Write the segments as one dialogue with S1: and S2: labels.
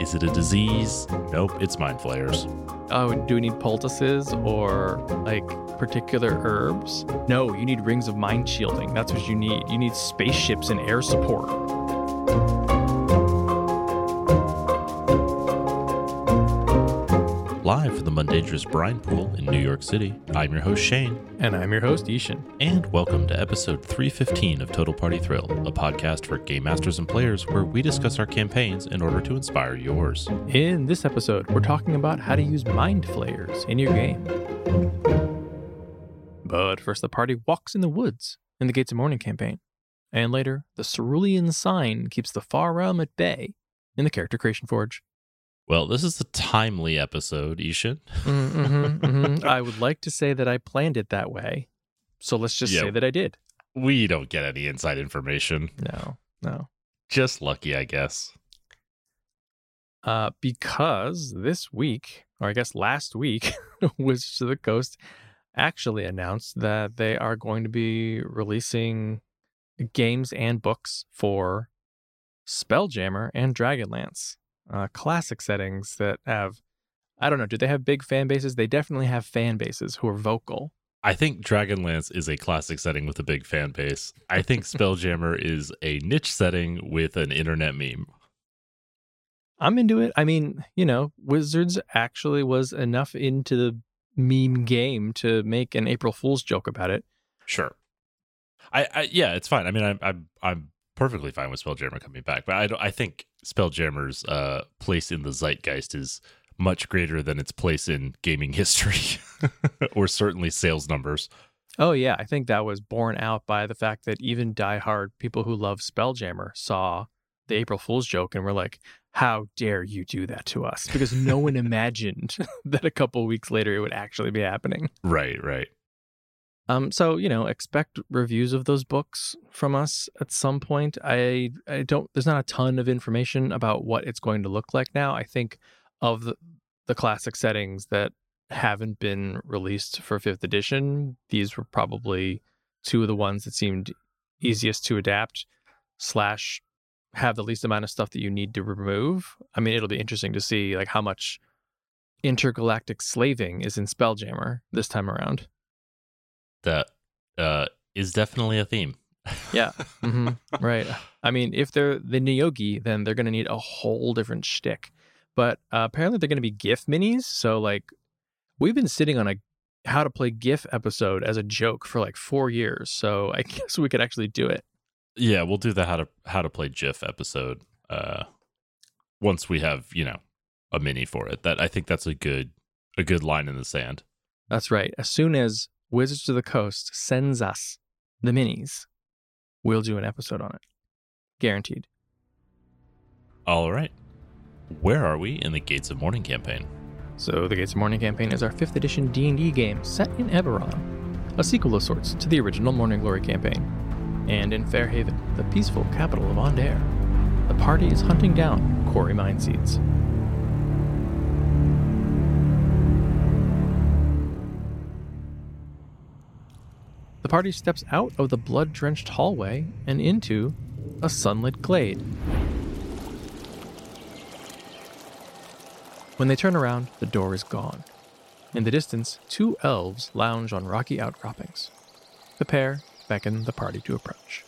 S1: Is it a disease? Nope, it's mind flayers.
S2: Oh, do we need poultices or like particular herbs? No, you need rings of mind shielding. That's what you need. You need spaceships and air support.
S1: Live from the Mundangerous Brine Pool in New York City, I'm your host Shane.
S2: And I'm your host Ishan.
S1: And welcome to episode 315 of Total Party Thrill, a podcast for game masters and players where we discuss our campaigns in order to inspire yours.
S2: In this episode, we're talking about how to use mind flayers in your game. But first, the party walks in the woods in the Gates of Morning campaign. And later, the Cerulean Sign keeps the far realm at bay in the Character Creation Forge.
S1: Well, this is a timely episode, Ishan.
S2: I would like to say that I planned it that way. So let's just say that I did.
S1: We don't get any inside information.
S2: No.
S1: Just lucky, I guess.
S2: Because this week, or I guess last week, Wizards of the Coast actually announced that they are going to be releasing games and books for Spelljammer and Dragonlance. Classic settings that have, I don't know, do they have big fan bases? They definitely have fan bases who are vocal.
S1: I think Dragonlance is a classic setting with a big fan base. I think Spelljammer is a niche setting with an internet meme.
S2: I'm into it. I mean, you know, Wizards actually was enough into the meme game to make an April Fool's joke about it.
S1: Sure. Yeah, it's fine. I mean, I'm perfectly fine with Spelljammer coming back, but I think Spelljammer's place in the zeitgeist is much greater than its place in gaming history, or certainly sales numbers.
S2: Oh yeah, I think that was borne out by the fact that even diehard people who love Spelljammer saw the April Fool's joke and were like, "How dare you do that to us?" Because no one imagined that a couple weeks later it would actually be happening.
S1: Right.
S2: So, you know, expect reviews of those books from us at some point. I don't, there's not a ton of information about what it's going to look like now. I think of the classic settings that haven't been released for 5th edition, these were probably two of the ones that seemed easiest to adapt / have the least amount of stuff that you need to remove. I mean, it'll be interesting to see like how much intergalactic slaving is in Spelljammer this time around.
S1: That is definitely a theme.
S2: Yeah, right. I mean, if they're the Neogi, then they're going to need a whole different shtick. But apparently they're going to be GIF minis. So, like, we've been sitting on a how to play GIF episode as a joke for like 4 years. So I guess we could actually do it.
S1: Yeah, we'll do the how to play GIF episode once we have, you know, a mini for it. That I think that's a good line in the sand.
S2: That's right. As soon as Wizards of the Coast sends us the minis, we'll do an episode on it. Guaranteed.
S1: All right. Where are we in the Gates of Morning campaign?
S2: So the Gates of Morning campaign is our 5th edition D&D game set in Eberron, a sequel of sorts to the original Morning Glory campaign. And in Fairhaven, the peaceful capital of Aundair, the party is hunting down Quarry Mine Seeds. The party steps out of the blood-drenched hallway and into a sunlit glade. When they turn around, the door is gone. In the distance, 2 elves lounge on rocky outcroppings. The pair beckon the party to approach.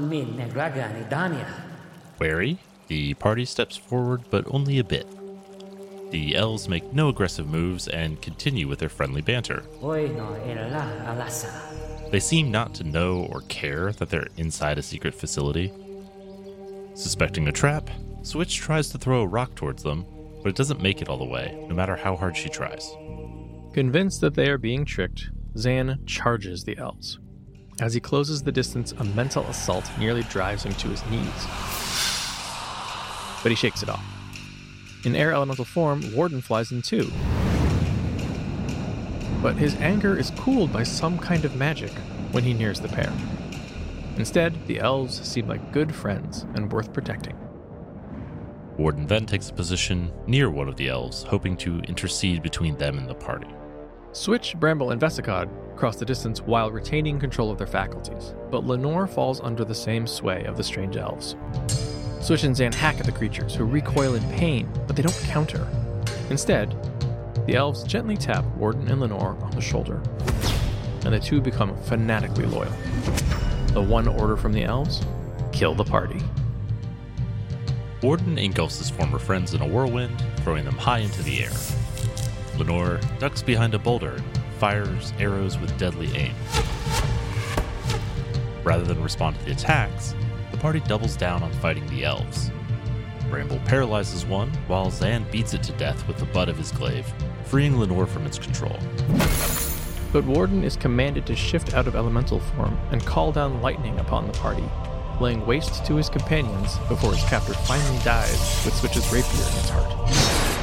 S1: Wary, the party steps forward, but only a bit. The elves make no aggressive moves and continue with their friendly banter. They seem not to know or care that they're inside a secret facility. Suspecting a trap, Switch tries to throw a rock towards them, but it doesn't make it all the way, no matter how hard she tries.
S2: Convinced that they are being tricked, Zan charges the elves. As he closes the distance, a mental assault nearly drives him to his knees. But he shakes it off. In air elemental form, Warden flies in too. But his anger is cooled by some kind of magic when he nears the pair. Instead, the elves seem like good friends and worth protecting.
S1: Warden then takes a position near one of the elves, hoping to intercede between them and the party.
S2: Switch, Bramble, and Vesicod cross the distance while retaining control of their faculties, but Lenore falls under the same sway of the strange elves. Switch and Zan hack at the creatures, who recoil in pain, but they don't counter. Instead, the elves gently tap Warden and Lenore on the shoulder, and the two become fanatically loyal. The one order from the elves: kill the party.
S1: Warden engulfs his former friends in a whirlwind, throwing them high into the air. Lenore ducks behind a boulder and fires arrows with deadly aim. Rather than respond to the attacks, the party doubles down on fighting the elves. Bramble paralyzes one, while Zan beats it to death with the butt of his glaive, freeing Lenore from its control.
S2: But Warden is commanded to shift out of elemental form and call down lightning upon the party, laying waste to his companions before his captor finally dies with Switch's rapier in his heart.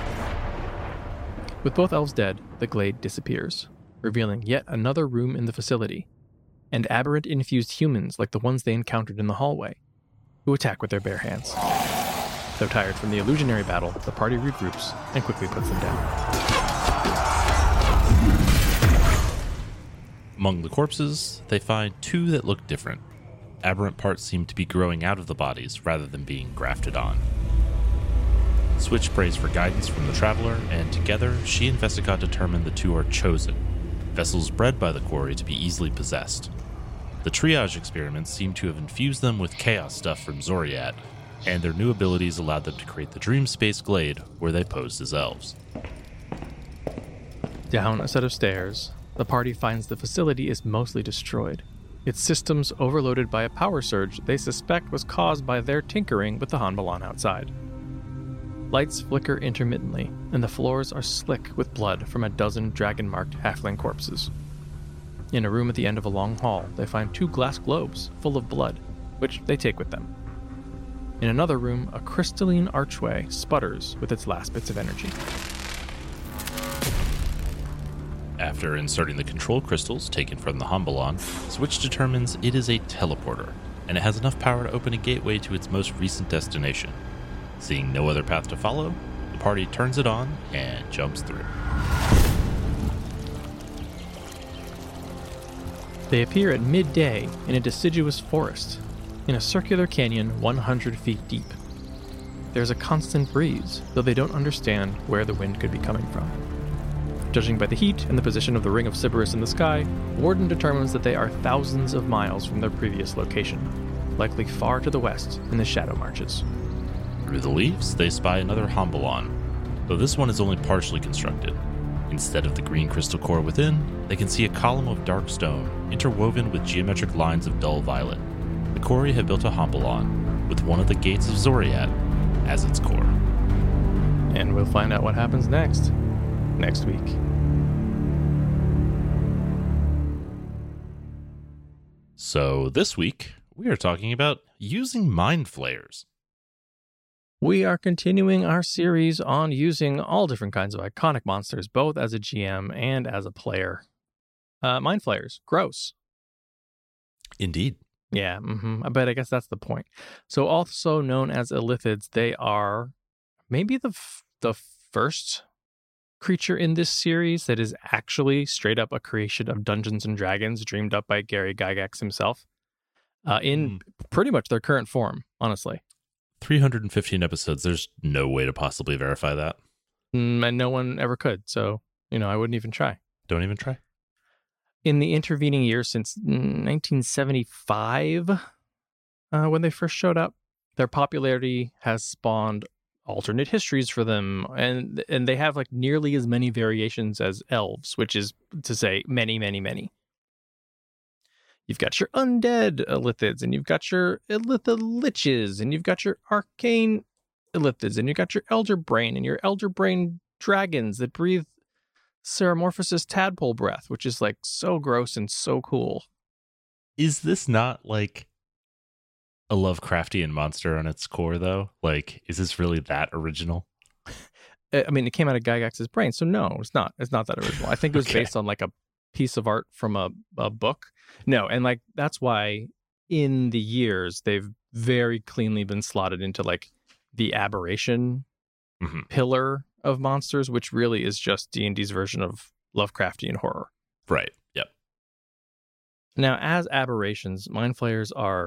S2: With both elves dead, the glade disappears, revealing yet another room in the facility, and aberrant-infused humans like the ones they encountered in the hallway, who attack with their bare hands. Though tired from the illusionary battle, the party regroups and quickly puts them down.
S1: Among the corpses, they find two that look different. Aberrant parts seem to be growing out of the bodies rather than being grafted on. Switch prays for guidance from the Traveler, and together, she and Vesica determine the two are chosen, vessels bred by the Quarry to be easily possessed. The triage experiments seem to have infused them with chaos stuff from Zoriat, and their new abilities allowed them to create the Dream Space Glade, where they posed as elves.
S2: Down a set of stairs, the party finds the facility is mostly destroyed, its systems overloaded by a power surge they suspect was caused by their tinkering with the Hanbalan outside. Lights flicker intermittently, and the floors are slick with blood from a dozen dragon-marked halfling corpses. In a room at the end of a long hall, they find two glass globes full of blood, which they take with them. In another room, a crystalline archway sputters with its last bits of energy.
S1: After inserting the control crystals taken from the Hanbalan, Switch determines it is a teleporter, and it has enough power to open a gateway to its most recent destination. Seeing no other path to follow, the party turns it on and jumps through.
S2: They appear at midday in a deciduous forest, in a circular canyon 100 feet deep. There's a constant breeze, though they don't understand where the wind could be coming from. Judging by the heat and the position of the ring of Sybaris in the sky, Warden determines that they are thousands of miles from their previous location, likely far to the west in the Shadow Marches.
S1: Through the leaves, they spy another Hanbalan, though this one is only partially constructed. Instead of the green crystal core within, they can see a column of dark stone interwoven with geometric lines of dull violet. The Quarry have built a Hanbalan, with one of the gates of Zoriat as its core.
S2: And we'll find out what happens next week.
S1: So this week, we are talking about using mind flayers.
S2: We are continuing our series on using all different kinds of iconic monsters, both as a GM and as a player. Mind flayers, gross.
S1: Indeed.
S2: Yeah, but I guess that's the point. So also known as illithids, they are maybe the first creature in this series that is actually straight up a creation of Dungeons and Dragons dreamed up by Gary Gygax himself in pretty much their current form, honestly.
S1: 315 episodes. There's no way to possibly verify that.
S2: And no one ever could. So, I wouldn't even try.
S1: Don't even try.
S2: In the intervening years since 1975, when they first showed up, their popularity has spawned alternate histories for them. And they have like nearly as many variations as elves, which is to say many, many, many. You've got your undead illithids, and you've got your illithid liches, and you've got your arcane illithids, and you've got your elder brain, and your elder brain dragons that breathe Ceramorphosis tadpole breath, which is like so gross and so cool.
S1: Is this not like a Lovecraftian monster on its core, though? Like, is this really that original?
S2: I mean, it came out of Gygax's brain, so no, it's not. It's not that original. I think it was
S1: Okay.
S2: based on like a piece of art from a book. No, and like that's why in the years they've very cleanly been slotted into like the aberration pillar of monsters, which really is just D&D's version of Lovecraftian horror.
S1: Right. Yep.
S2: Now, as aberrations, mind flayers are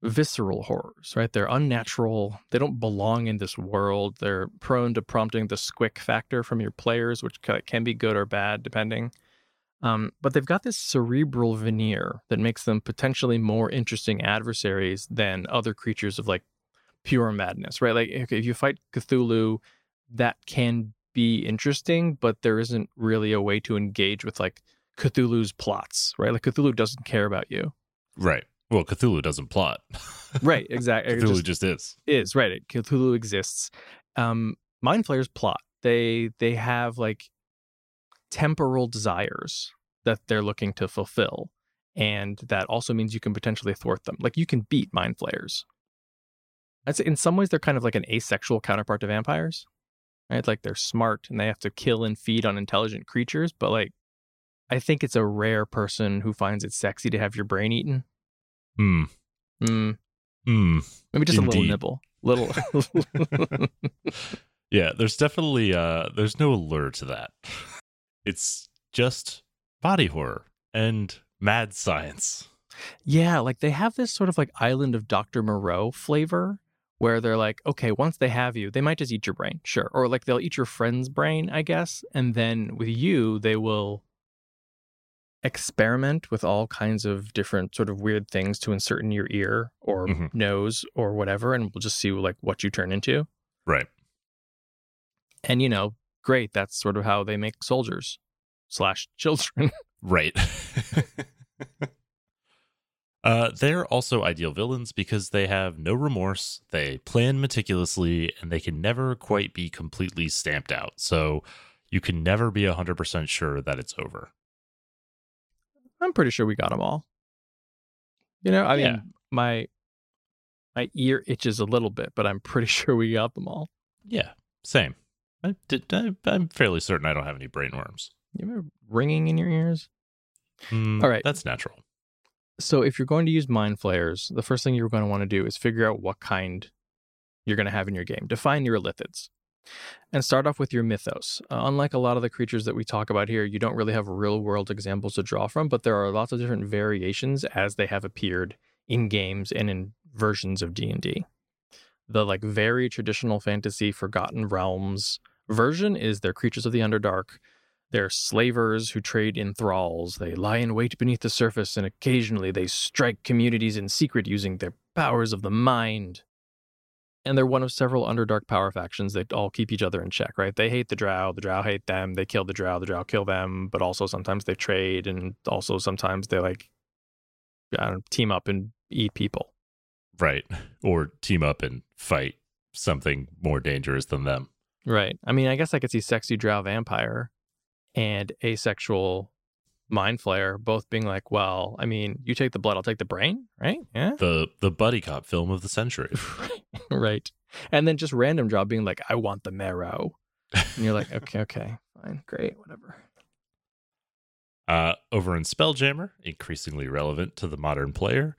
S2: visceral horrors, right? They're unnatural. They don't belong in this world. They're prone to prompting the squick factor from your players, which can be good or bad, depending. But they've got this cerebral veneer that makes them potentially more interesting adversaries than other creatures of like pure madness, right? Like if you fight Cthulhu, that can be interesting, but there isn't really a way to engage with like Cthulhu's plots, right? Like Cthulhu doesn't care about you.
S1: Right. Well, Cthulhu doesn't plot.
S2: Right, exactly.
S1: Cthulhu just is.
S2: Is, right. Cthulhu exists. Mind Flayers plot. They have like temporal desires that they're looking to fulfill. And that also means you can potentially thwart them. Like you can beat Mind Flayers. I'd say in some ways they're kind of like an asexual counterpart to vampires. Right? Like they're smart and they have to kill and feed on intelligent creatures, but like I think it's a rare person who finds it sexy to have your brain eaten. Maybe just
S1: Indeed.
S2: a little nibble. Little
S1: Yeah, there's definitely there's no allure to that. It's just body horror and mad science.
S2: Yeah, like they have this sort of like Island of Dr. Moreau flavor where they're like, okay, once they have you, they might just eat your brain, sure. Or like they'll eat your friend's brain, I guess. And then with you, they will experiment with all kinds of different sort of weird things to insert in your ear or nose or whatever. And we'll just see like what you turn into.
S1: Right.
S2: And, you know, great. That's sort of how they make soldiers / children.
S1: Right. They're also ideal villains because they have no remorse, they plan meticulously, and they can never quite be completely stamped out. So you can never be 100% sure that it's over.
S2: I'm pretty sure we got them all. You know, I mean, my ear itches a little bit, but I'm pretty sure we got them all.
S1: Yeah, same. I'm fairly certain I don't have any brain worms.
S2: You remember ringing in your ears? All right.
S1: That's natural.
S2: So if you're going to use Mind Flayers, the first thing you're going to want to do is figure out what kind you're going to have in your game. Define your illithids. And start off with your mythos. Unlike a lot of the creatures that we talk about here, you don't really have real-world examples to draw from, but there are lots of different variations as they have appeared in games and in versions of D&D. The like very traditional fantasy Forgotten Realms version is they're creatures of the Underdark. They're slavers who trade in thralls. They lie in wait beneath the surface, and occasionally they strike communities in secret using their powers of the mind. And they're one of several Underdark power factions that all keep each other in check, right? They hate the Drow hate them, they kill the Drow kill them, but also sometimes they trade, and also sometimes they like team up and eat people.
S1: Right. Or team up and fight something more dangerous than them.
S2: Right. I mean, I guess I could see sexy Drow vampire and asexual Mind Flayer both being like, well, I mean, you take the blood, I'll take the brain, right? Yeah.
S1: The buddy cop film of the century.
S2: Right. And then just random Drow being like, I want the marrow. And you're like, okay, fine, great, whatever.
S1: Over in Spelljammer, increasingly relevant to the modern player,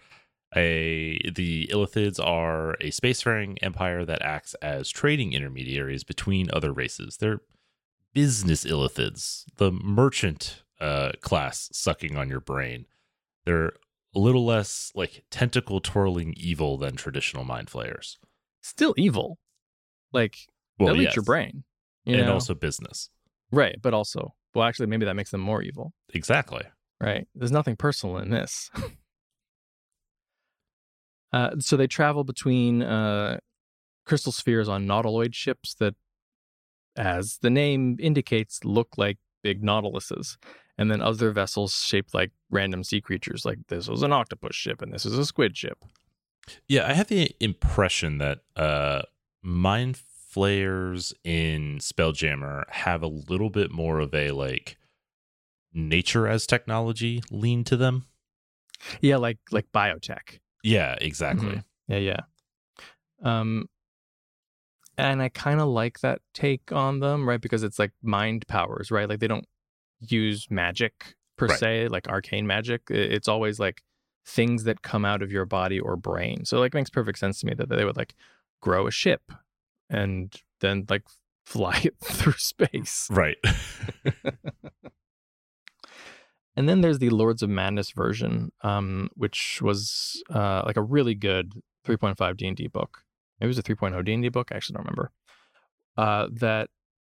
S1: the Illithids are a spacefaring empire that acts as trading intermediaries between other races. They're business Illithids, the merchant class sucking on your brain. They're a little less like tentacle twirling evil than traditional Mind Flayers.
S2: Still evil. Like, they'll eat your brain.
S1: And also business.
S2: Right, but also, well, actually, maybe that makes them more evil.
S1: Exactly.
S2: Right. There's nothing personal in this. So they travel between crystal spheres on nautiloid ships that, as the name indicates, look like big nautiluses. And then other vessels shaped like random sea creatures, like this was an octopus ship and this is a squid ship.
S1: Yeah, I have the impression that Mind Flayers in Spelljammer have a little bit more of a like nature as technology lean to them.
S2: Yeah, like biotech.
S1: Yeah, exactly.
S2: Mm-hmm. Yeah. And I kind of like that take on them, right? Because it's like mind powers, right? Like they don't use magic per se, like arcane magic. It's always like things that come out of your body or brain. So like it makes perfect sense to me that they would like grow a ship and then like fly it through space.
S1: Right.
S2: And then there's the Lords of Madness version, which was like a really good 3.5 D&D book. Maybe it was a 3.0 D&D book. I actually don't remember. That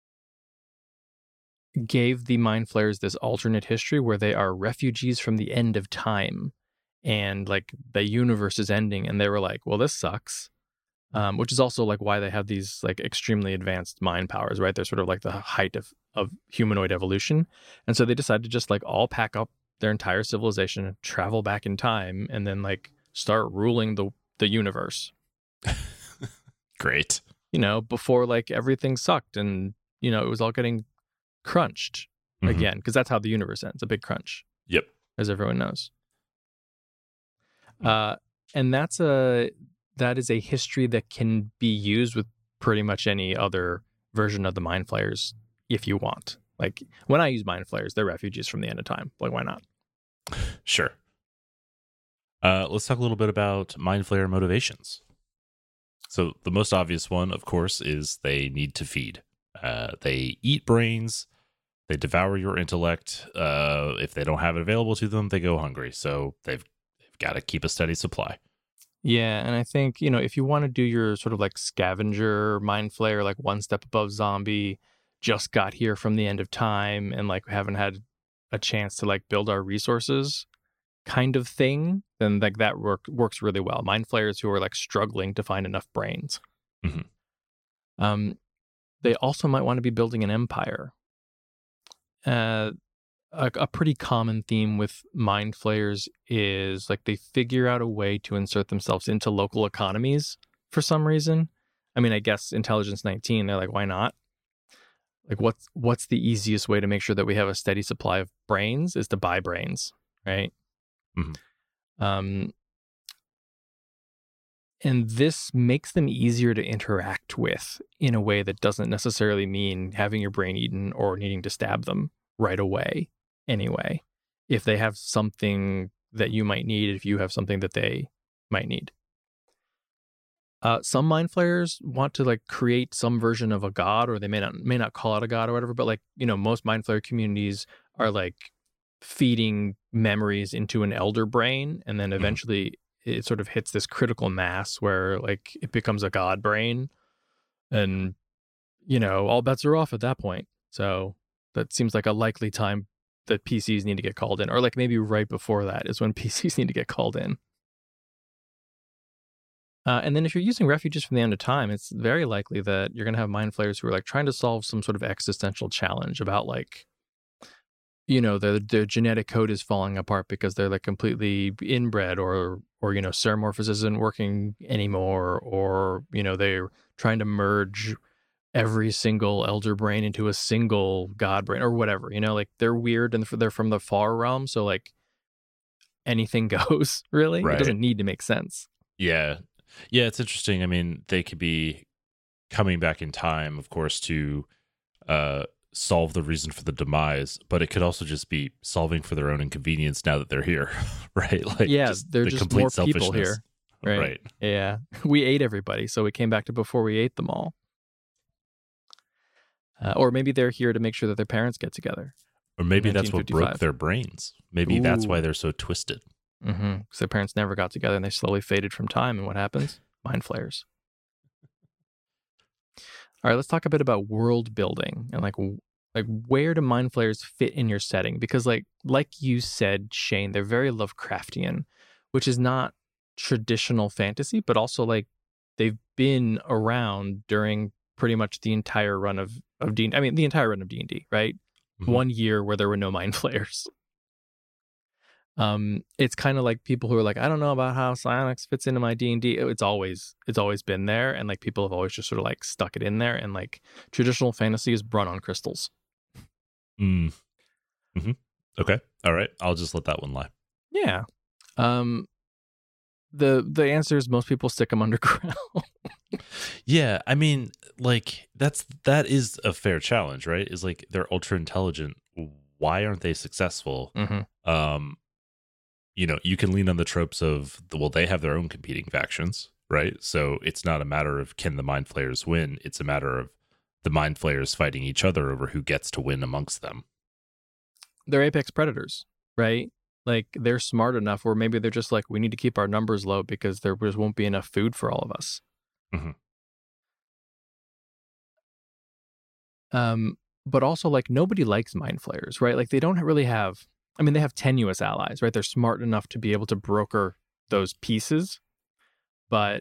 S2: gave the Mind Flayers this alternate history where they are refugees from the end of time, and like the universe is ending, and they were like, well, this sucks. Which is also like why they have these like extremely advanced mind powers, right? They're sort of like the height of humanoid evolution. And so they decided to just like all pack up their entire civilization, travel back in time, and then like start ruling the universe.
S1: Great.
S2: Before like everything sucked and, it was all getting crunched again, because that's how the universe ends, a big crunch.
S1: Yep.
S2: As everyone knows. And that is a history that can be used with pretty much any other version of the Mind Flayers if you want. Like when I use Mind Flayers, they're refugees from the end of time. Like, why not?
S1: Sure. Let's talk a little bit about Mind Flayer motivations. So the most obvious one, of course, is they need to feed. They eat brains. They devour your intellect. If they don't have it available to them, they go hungry. So they've got to keep a steady supply.
S2: Yeah, and I think, if you want to do your sort of like scavenger Mind Flayer, like one step above zombie, just got here from the end of time and like haven't had a chance to like build our resources kind of thing, then like that works really well. Mind Flayers who are like struggling to find enough brains.
S1: Mm-hmm.
S2: They also might want to be building an empire. A pretty common theme with Mind Flayers is like they figure out a way to insert themselves into local economies for some reason. I mean, I guess Intelligence 19, they're like, why not? Like, what's the easiest way to make sure that we have a steady supply of brains is to buy brains, right?
S1: Mm-hmm.
S2: And this makes them easier to interact with in a way that doesn't necessarily mean having your brain eaten or needing to stab them right away. Anyway, if they have something that you might need, if you have something that they might need. Some Mind Flayers want to like create some version of a god, or they may not call it a god or whatever, but like, most Mind Flayer communities are like feeding memories into an elder brain, and then eventually it sort of hits this critical mass where like it becomes a god brain, and all bets are off at that point. So that seems like a likely time that PCs need to get called in, or like maybe right before that is when PCs need to get called in. And then if you're using refugees from the end of time, it's very likely that you're going to have Mind Flayers who are like trying to solve some sort of existential challenge about like, their genetic code is falling apart because they're like completely inbred, or seromorphosis isn't working anymore, or, they're trying to merge every single elder brain into a single god brain or whatever, like they're weird and they're from the far realm. So like anything goes, really. Right. It doesn't need to make sense.
S1: Yeah. Yeah. It's interesting. I mean, they could be coming back in time, of course, to solve the reason for the demise, but it could also just be solving for their own inconvenience now that they're here. Right. Like,
S2: yeah, they're just more people here.
S1: Right.
S2: Yeah. We ate everybody. So we came back to before we ate them all. Or maybe they're here to make sure that their parents get together.
S1: Or maybe that's what broke their brains. Maybe that's why they're so twisted.
S2: Because their parents never got together and they slowly faded from time. And what happens? Mind Flayers. All right, let's talk a bit about world building and like where do Mind Flayers fit in your setting? Because like you said, Shane, they're very Lovecraftian, which is not traditional fantasy, but also like they've been around during pretty much the entire run of D&D. I mean, the entire run of D&D, right? Mm-hmm. 1 year where there were no Mind Flayers. It's kind of like people who are like, I don't know about how psionics fits into my D&D. It's always been there, and like people have always just sort of like stuck it in there, and like traditional fantasy is run on crystals.
S1: Mm-hmm. Okay. All right. I'll just let that one lie.
S2: Yeah. The answer is most people stick them underground.
S1: Yeah, I mean, like that is a fair challenge, right? Is like they're ultra intelligent. Why aren't they successful?
S2: Mm-hmm.
S1: You can lean on the tropes of they have their own competing factions, right? So it's not a matter of can the Mind Flayers win. It's a matter of the Mind Flayers fighting each other over who gets to win amongst them.
S2: They're apex predators. right? Like they're smart enough where maybe they're just like, we need to keep our numbers low because there just won't be enough food for all of us.
S1: Mm-hmm.
S2: But also like nobody likes mind flayers, right? Like they don't really have, I mean, they have tenuous allies, right? They're smart enough to be able to broker those pieces, but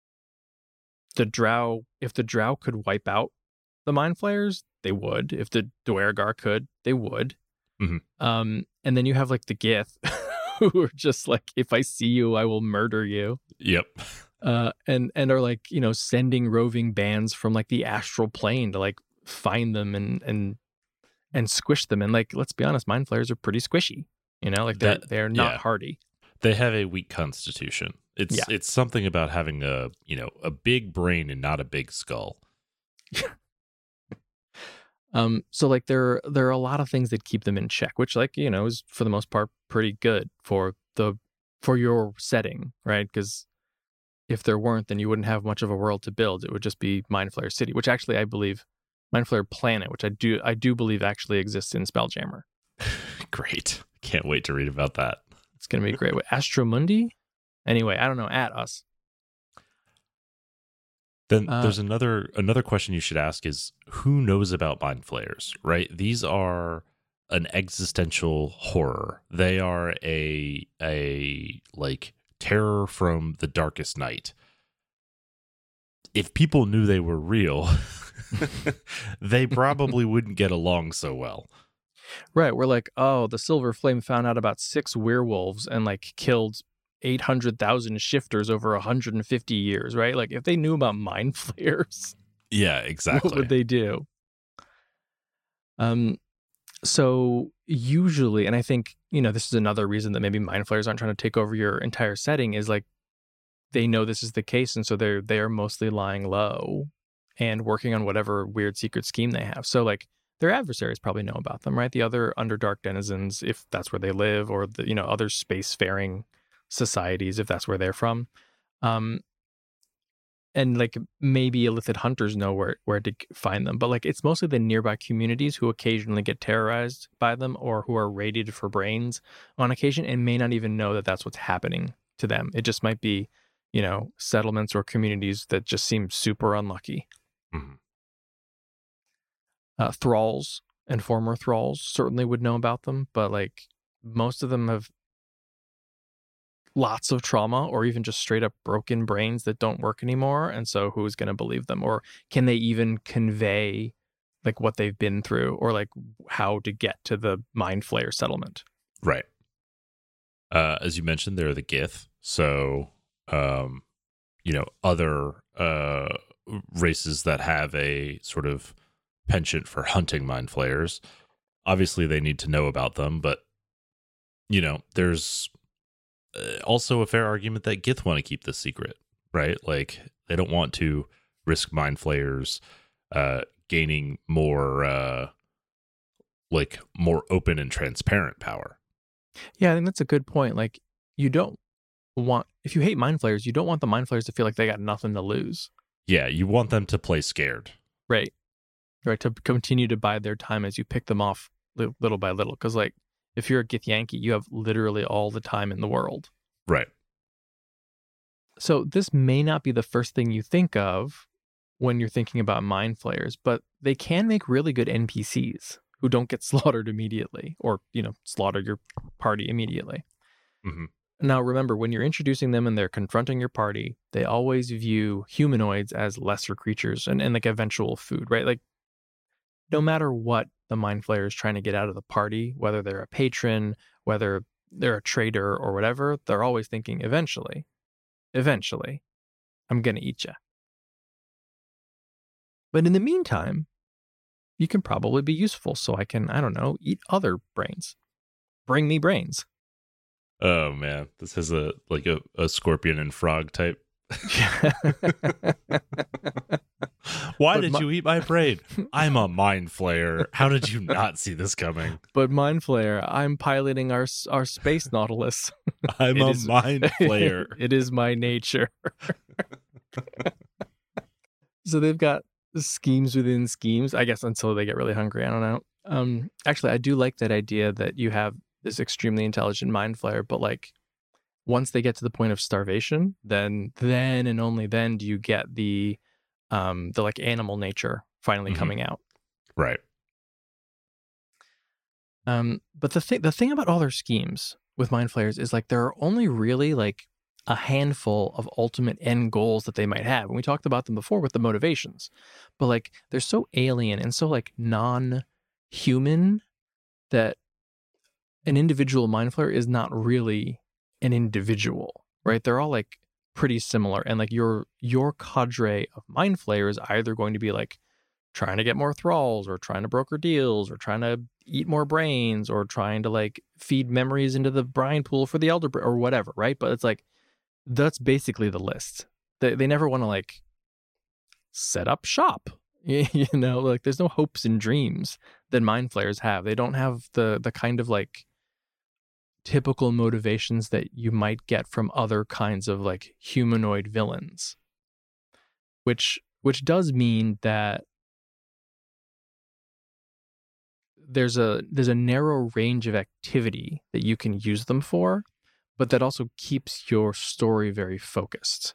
S2: if the Drow could wipe out the mind flayers, they would. If the Duergar could, they would.
S1: Mm-hmm.
S2: And then you have like the Gith, who are just like, if I see you, I will murder you.
S1: Yep.
S2: And are like, you know, sending roving bands from like the astral plane to like find them and squish them. And like, let's be honest, mind flayers are pretty squishy. You know, like they're not hardy.
S1: They have a weak constitution. It's something about having a big brain and not a big skull.
S2: So like there are a lot of things that keep them in check, which like, you know, is for the most part pretty good for your setting, right? Because if there weren't, then you wouldn't have much of a world to build. It would just be Mind Flayer City, which actually I believe Mind Flayer Planet, which I do believe actually exists in Spelljammer.
S1: Great. Can't wait to read about that.
S2: It's going to be great. With Astromundi? Anyway, I don't know. At us.
S1: Then there's another question you should ask is, who knows about mind flayers, right? These are an existential horror. They are a like terror from the darkest night. If people knew they were real, they probably wouldn't get along so well.
S2: Right. We're like, oh, the Silver Flame found out about 6 werewolves and like killed 800,000 shifters over 150 years, right? Like if they knew about mind flayers,
S1: yeah, exactly,
S2: what would they do? So usually, and I think, you know, this is another reason that maybe mind flayers aren't trying to take over your entire setting, is like they know this is the case, and so they are mostly lying low and working on whatever weird secret scheme they have. So like their adversaries probably know about them, right? The other Underdark denizens, if that's where they live, or the, you know, other spacefaring societies, if that's where they're from. And like maybe Illithid hunters know where to find them, but like it's mostly the nearby communities who occasionally get terrorized by them or who are raided for brains on occasion and may not even know that that's what's happening to them. It just might be, you know, settlements or communities that just seem super unlucky.
S1: Mm-hmm.
S2: Thralls and former thralls certainly would know about them, but like most of them have lots of trauma or even just straight up broken brains that don't work anymore. And so who's going to believe them? Or can they even convey like what they've been through or like how to get to the mind flayer settlement?
S1: Right. As you mentioned, they're the Gith. So, you know, other races that have a sort of penchant for hunting mind flayers, obviously they need to know about them. But, you know, there's also a fair argument that Gith want to keep this secret, right? Like they don't want to risk mind flayers gaining more like more open and transparent power.
S2: Yeah, I think that's a good point. Like you don't want, if you hate mind flayers, you don't want the mind flayers to feel like they got nothing to lose.
S1: Yeah, you want them to play scared.
S2: Right, to continue to bide their time as you pick them off little by little. Because like if you're a Githyanki, you have literally all the time in the world.
S1: Right.
S2: So this may not be the first thing you think of when you're thinking about mind flayers, but they can make really good NPCs who don't get slaughtered immediately or, you know, slaughter your party immediately.
S1: Mm-hmm.
S2: Now, remember, when you're introducing them and they're confronting your party, they always view humanoids as lesser creatures and like eventual food, right? Like no matter what the mind flayer is trying to get out of the party, whether they're a patron, whether they're a trader or whatever, they're always thinking eventually, I'm going to eat you. But in the meantime, you can probably be useful so I can, I don't know, eat other brains. Bring me brains.
S1: Oh man, this is a scorpion and frog type. Why did you eat my brain? I'm a mind flayer. How did you not see this coming?
S2: But mind flayer, I'm piloting our space Nautilus.
S1: I'm a mind flayer.
S2: It is my nature. So they've got schemes within schemes, I guess, until they get really hungry. I don't know. Actually, I do like that idea that you have this extremely intelligent mind flayer, but like once they get to the point of starvation, then and only then do you get the like animal nature finally coming out.
S1: Right.
S2: But the thing about all their schemes with mind flayers is like there are only really like a handful of ultimate end goals that they might have. And we talked about them before with the motivations, but like they're so alien and so like non-human that an individual mind flayer is not really an individual, right? They're all like pretty similar. And like your cadre of mind flayer is either going to be like trying to get more thralls or trying to broker deals or trying to eat more brains or trying to like feed memories into the brine pool for the elder or whatever, right? But it's like that's basically the list. They never want to like set up shop. You know, like there's no hopes and dreams that mind flayers have. They don't have the kind of like typical motivations that you might get from other kinds of like humanoid villains. Which does mean that there's a narrow range of activity that you can use them for, but that also keeps your story very focused.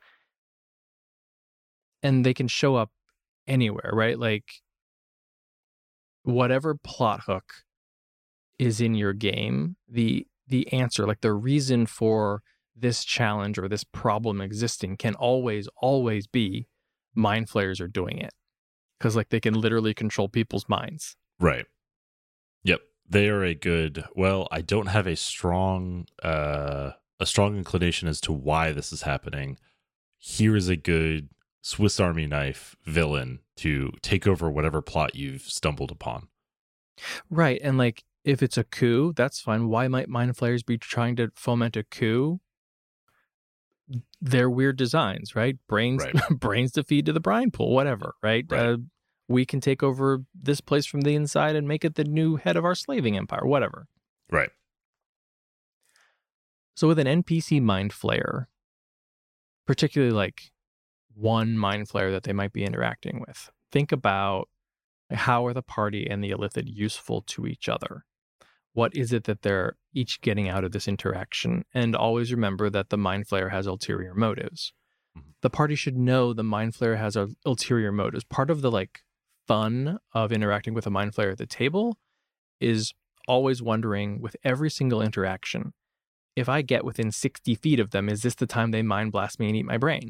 S2: And they can show up anywhere, right? Like whatever plot hook is in your game, the answer, like the reason for this challenge or this problem existing can always be mind flayers are doing it. Because like they can literally control people's minds.
S1: Right. Yep. They are a good, well, I don't have a strong inclination as to why this is happening. Here is a good Swiss Army knife villain to take over whatever plot you've stumbled upon.
S2: Right. And like if it's a coup, that's fine. Why might mind flayers be trying to foment a coup? They're weird designs, right? Brains to feed to the brine pool, whatever, right? We can take over this place from the inside and make it the new head of our slaving empire, whatever.
S1: Right.
S2: So with an NPC mind flayer, particularly like one mind flayer that they might be interacting with, think about how are the party and the Illithid useful to each other? What is it that they're each getting out of this interaction? And always remember that the mind flayer has ulterior motives. Mm-hmm. The party should know the mind flayer has ulterior motives. Part of the like fun of interacting with a mind flayer at the table is always wondering with every single interaction, if I get within 60 feet of them, is this the time they mind blast me and eat my brain?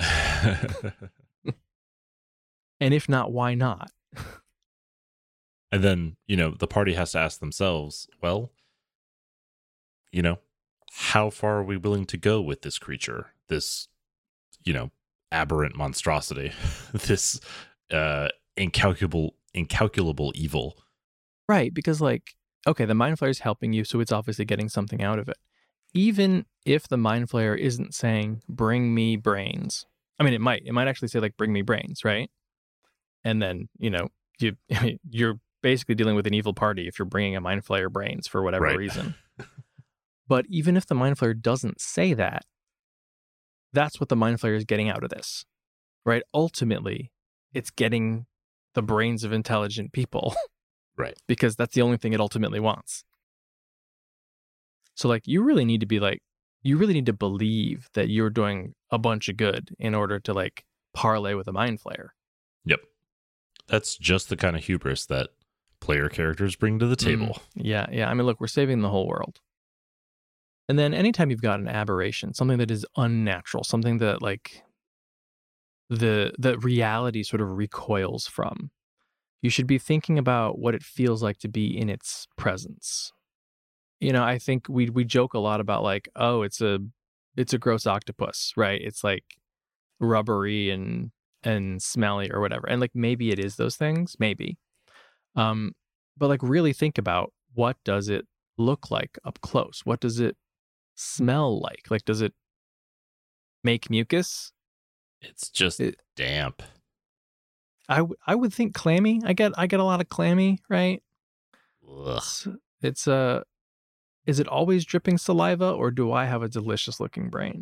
S2: And if not, why not?
S1: And then, you know, the party has to ask themselves, well, you know, how far are we willing to go with this creature? This, you know, aberrant monstrosity, this incalculable evil. Right,
S2: because like, okay, the mind flayer is helping you, so it's obviously getting something out of it. Even if the mind flayer isn't saying, bring me brains. I mean, it might actually say like, bring me brains, right? And then, you know, you're basically dealing with an evil party if you're bringing a mind flayer brains for whatever reason. But even if the mind flayer doesn't say that, that's what the mind flayer is getting out of this, right? Ultimately, it's getting the brains of intelligent people.
S1: Right.
S2: Because that's the only thing it ultimately wants. So like, you really need to believe that you're doing a bunch of good in order to like parlay with a mind flayer.
S1: Yep. That's just the kind of hubris that player characters bring to the table.
S2: Yeah. I mean, look, we're saving the whole world. And then anytime you've got an aberration, something that is unnatural, something that like the reality sort of recoils from, you should be thinking about what it feels like to be in its presence. You know, I think we joke a lot about like, oh, it's a gross octopus, right? It's like rubbery and smelly or whatever. And like maybe it is those things, maybe. But like really think about, what does it look like up close? What does it smell like? Like, does it make mucus?
S1: It's just damp.
S2: I would think clammy. I get a lot of clammy, right?
S1: Ugh.
S2: It's is it always dripping saliva, or do I have a delicious looking brain?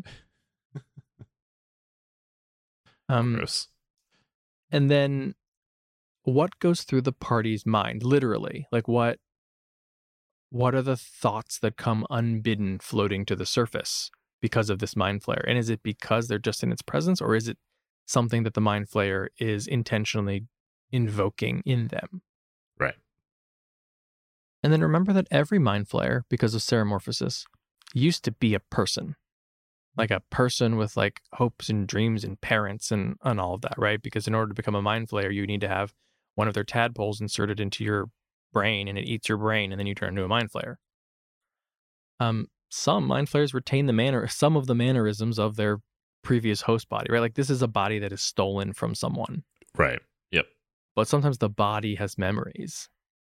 S1: Gross.
S2: And then what goes through the party's mind, literally? Like what what are the thoughts that come unbidden floating to the surface because of this mind flayer? And is it because they're just in its presence, or is it something that the mind flayer is intentionally invoking in them?
S1: Right.
S2: And then remember that every mind flayer, because of seromorphosis, used to be a person. Like a person with like hopes and dreams and parents and all of that, right? Because in order to become a mind flayer, you need to have one of their tadpoles inserted into your brain, and it eats your brain, and then you turn into a mind flayer. Some mind flayers retain some of the mannerisms of their previous host body, right? Like this is a body that is stolen from someone.
S1: Right. Yep.
S2: But sometimes the body has memories,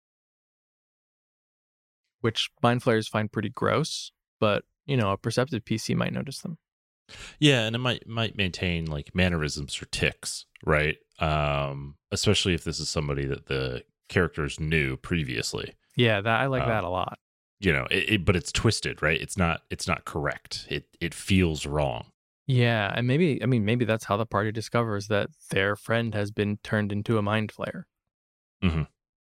S2: which mind flayers find pretty gross, but a perceptive PC might notice them.
S1: Yeah, and it might maintain like mannerisms or tics, right? Especially if this is somebody that the characters knew previously.
S2: Yeah, I like that a lot.
S1: But it's twisted, right? It's not correct. It feels wrong.
S2: Yeah, and maybe that's how the party discovers that their friend has been turned into a mind flayer.
S1: Mm-hmm.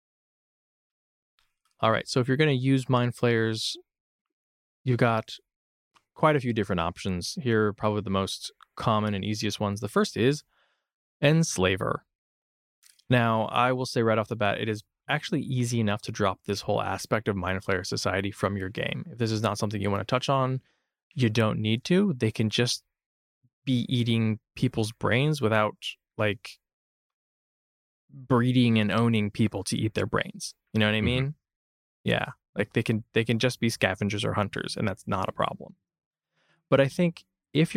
S2: All right, so if you're going to use mind flayers, you've got quite a few different options. Here are probably the most common and easiest ones. The first is Enslaver. Now, I will say right off the bat, it is actually easy enough to drop this whole aspect of Mind Flayer Society from your game. If this is not something you want to touch on, you don't need to. They can just be eating people's brains without like breeding and owning people to eat their brains. You know what I mean? Mm-hmm. Yeah. Like they can just be scavengers or hunters, and that's not a problem. But I think if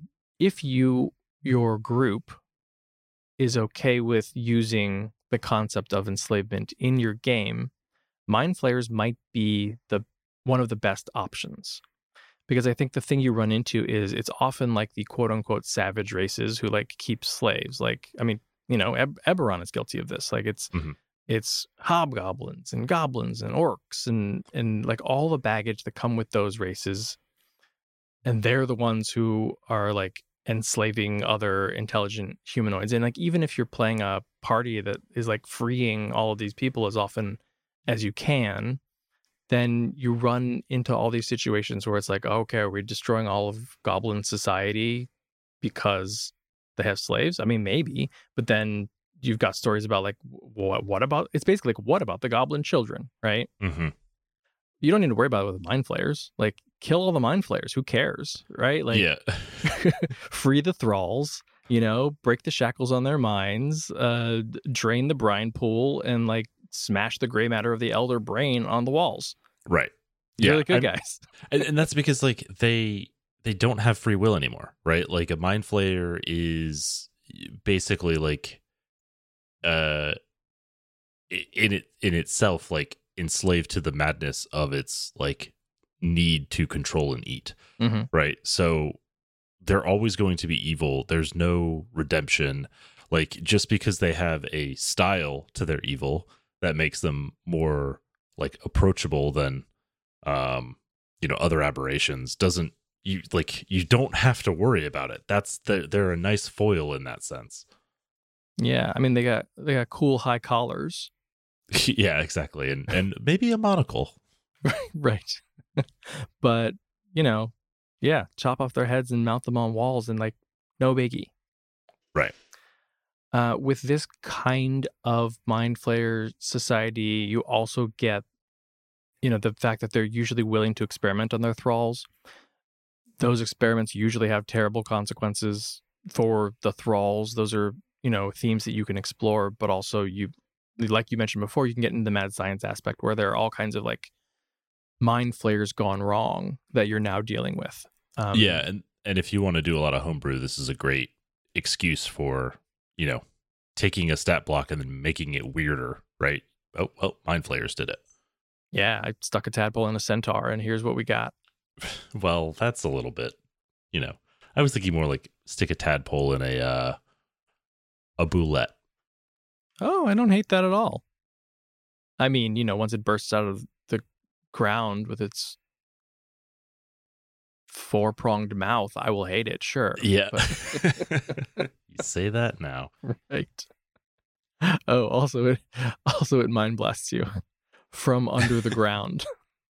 S2: your group is okay with using the concept of enslavement in your game, mind flayers might be one of the best options. Because I think the thing you run into is it's often like the quote unquote savage races who like keep slaves. Like, I mean, Eberron is guilty of this. Like it's hobgoblins and goblins and orcs and like all the baggage that come with those races. And they're the ones who are like enslaving other intelligent humanoids. And like, even if you're playing a party that is like freeing all of these people as often as you can, then you run into all these situations where it's like, okay, are we destroying all of goblin society because they have slaves? I mean, maybe, but then you've got stories about like, what about, it's basically like, what about the goblin children, right?
S1: Mm-hmm.
S2: You don't need to worry about it with mind flayers. Like, kill all the mind flayers. Who cares, right? Like,
S1: yeah.
S2: Free the thralls, break the shackles on their minds, drain the brine pool, and like smash the gray matter of the elder brain on the walls.
S1: Right.
S2: You're the good guys.
S1: And that's because like they don't have free will anymore, right? Like a mind flayer is basically like in itself like enslaved to the madness of its like need to control and eat.
S2: Mm-hmm.
S1: Right? So they're always going to be evil. There's no redemption. Like just because they have a style to their evil that makes them more like approachable than other aberrations doesn't you don't have to worry about it. They're a nice foil in that sense.
S2: Yeah, I mean they got cool high collars.
S1: Yeah, exactly. And maybe a monocle.
S2: Right. But, yeah, chop off their heads and mount them on walls and like no biggie.
S1: Right.
S2: With this kind of mind flayer society, you also get, the fact that they're usually willing to experiment on their thralls. Those experiments usually have terrible consequences for the thralls. Those are, themes that you can explore, but also like you mentioned before, you can get into the mad science aspect where there are all kinds of like mind flayers gone wrong that you're now dealing with.
S1: Yeah, and if you want to do a lot of homebrew, this is a great excuse for, taking a stat block and then making it weirder, right? Oh, well, mind flayers did it.
S2: Yeah, I stuck a tadpole in a centaur, and here's what we got.
S1: Well, that's a little bit, I was thinking more like stick a tadpole in a boulette.
S2: Oh, I don't hate that at all. I mean, once it bursts out of the ground with its 4-pronged mouth, I will hate it, sure.
S1: Yeah. You say that now.
S2: Right. Oh, also it mind blasts you from under the ground.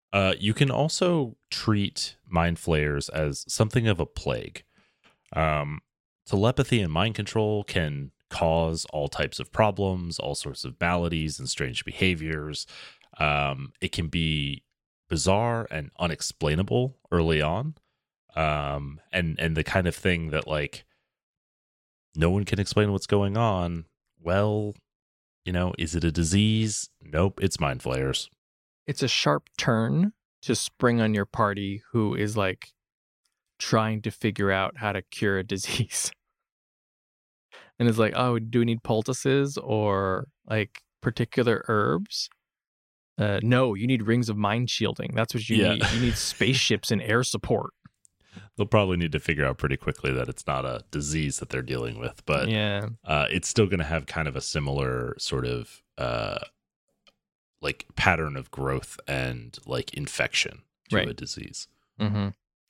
S1: You can also treat mind flayers as something of a plague. Telepathy and mind control can cause all types of problems, all sorts of maladies and strange behaviors. It can be bizarre and unexplainable early on, and the kind of thing that like no one can explain what's going on. Well, is it a disease? Nope, it's mind flayers.
S2: It's a sharp turn to spring on your party who is like trying to figure out how to cure a disease. And it's like, oh, do we need poultices or like particular herbs? No, you need rings of mind shielding. That's what you need. You need spaceships and air support.
S1: They'll probably need to figure out pretty quickly that it's not a disease that they're dealing with, but it's still going to have kind of a similar sort of like pattern of growth and like infection to a disease.
S2: Mm-hmm.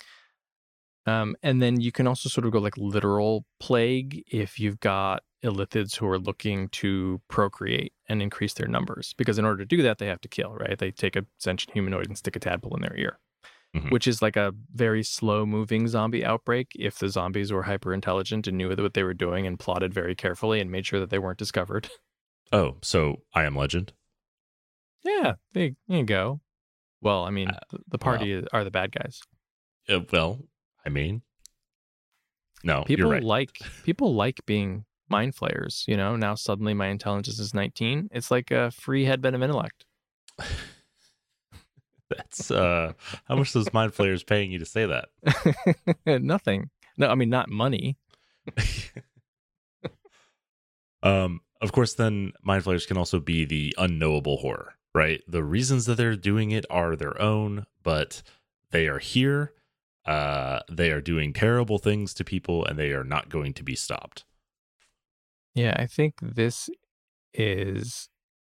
S2: And then you can also sort of go like literal plague if you've got illithids who are looking to procreate and increase their numbers. Because in order to do that, they have to kill, right? They take a sentient humanoid and stick a tadpole in their ear, which is like a very slow-moving zombie outbreak if the zombies were hyper-intelligent and knew what they were doing and plotted very carefully and made sure that they weren't discovered.
S1: Oh, so I Am Legend?
S2: Yeah, there you go. Well, I mean, the party are the bad guys.
S1: No,
S2: people
S1: you're right.
S2: People like being mind flayers, now suddenly my intelligence is 19. It's like a free headband of intellect.
S1: That's how much those mind flayers paying you to say that?
S2: Nothing. No, I mean, not money.
S1: Of course, then mind flayers can also be the unknowable horror, right? The reasons that they're doing it are their own, but they are here. They are doing terrible things to people, and they are not going to be stopped.
S2: Yeah, I think this is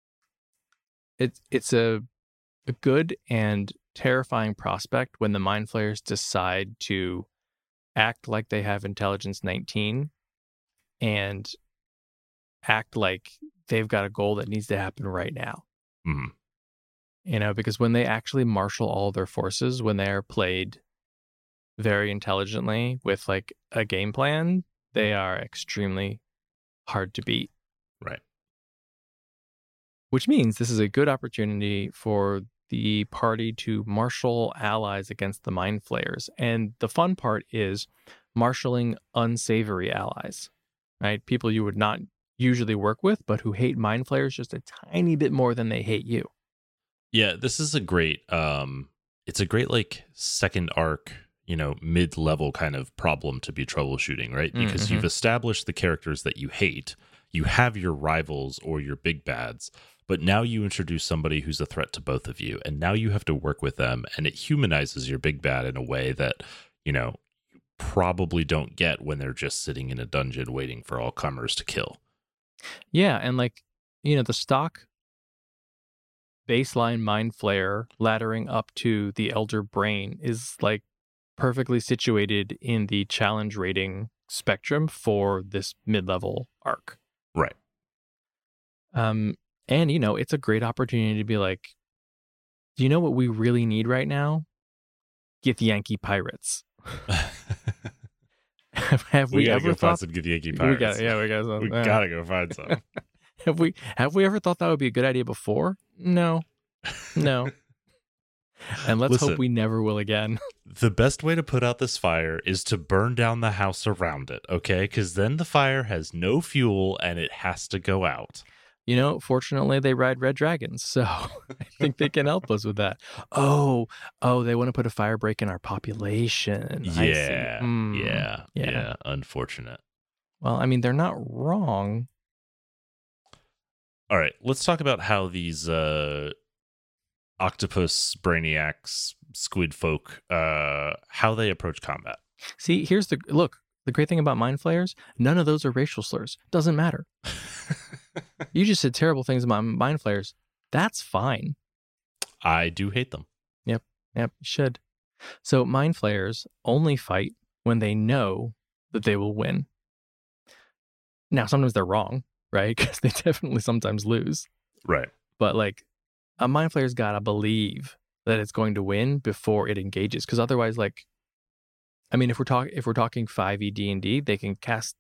S2: it's a good and terrifying prospect when the mind flayers decide to act like they have intelligence 19 and act like they've got a goal that needs to happen right now. Because when they actually marshal all their forces, when they are played very intelligently with like a game plan, they are extremely hard to beat.
S1: Right.
S2: Which means this is a good opportunity for the party to marshal allies against the mind flayers. And the fun part is marshaling unsavory allies, right? People you would not usually work with, but who hate mind flayers just a tiny bit more than they hate you.
S1: Yeah, this is a great it's a great like second arc, mid-level kind of problem to be troubleshooting, right? Because you've established the characters that you hate, you have your rivals or your big bads, but now you introduce somebody who's a threat to both of you, and now you have to work with them, and it humanizes your big bad in a way that, you probably don't get when they're just sitting in a dungeon waiting for all comers to kill.
S2: Yeah, and like, the stock baseline mind flayer laddering up to the elder brain is like perfectly situated in the challenge rating spectrum for this mid-level arc.
S1: Right.
S2: And it's a great opportunity to be like, do you know what we really need right now? Githyanki pirates. Have we ever thought
S1: some Githyanki pirates? We gotta go find some.
S2: Have we ever thought that would be a good idea before? No. And let's hope we never will again.
S1: The best way to put out this fire is to burn down the house around it, okay? Because then the fire has no fuel and it has to go out.
S2: Fortunately, they ride red dragons, so I think they can help us with that. Oh, they want to put a fire break in our population.
S1: Yeah, yeah. Unfortunate.
S2: Well, I mean, they're not wrong.
S1: All right, let's talk about how these octopus brainiacs, squid folk, how they approach combat.
S2: See, here's the great thing about mind flayers, none of those are racial slurs. Doesn't matter. You just said terrible things about mind flayers. That's fine.
S1: I do hate them.
S2: Yep, you should. So mind flayers only fight when they know that they will win. Now, sometimes they're wrong, right? Because they definitely sometimes lose.
S1: Right.
S2: But like, a mind flayer's got to believe that it's going to win before it engages. Because otherwise, like, I mean, if we're talking 5e D&D, they can cast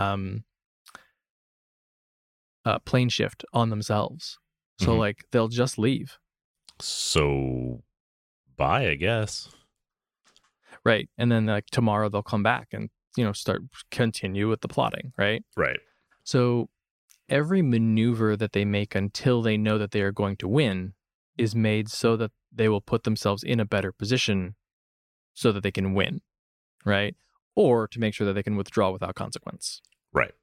S2: plane shift on themselves. So like they'll just leave.
S1: So bye, I guess.
S2: Right. And then like tomorrow they'll come back and, continue with the plotting, right?
S1: Right.
S2: So every maneuver that they make until they know that they are going to win is made so that they will put themselves in a better position so that they can win, right? Or to make sure that they can withdraw without consequence.
S1: Right.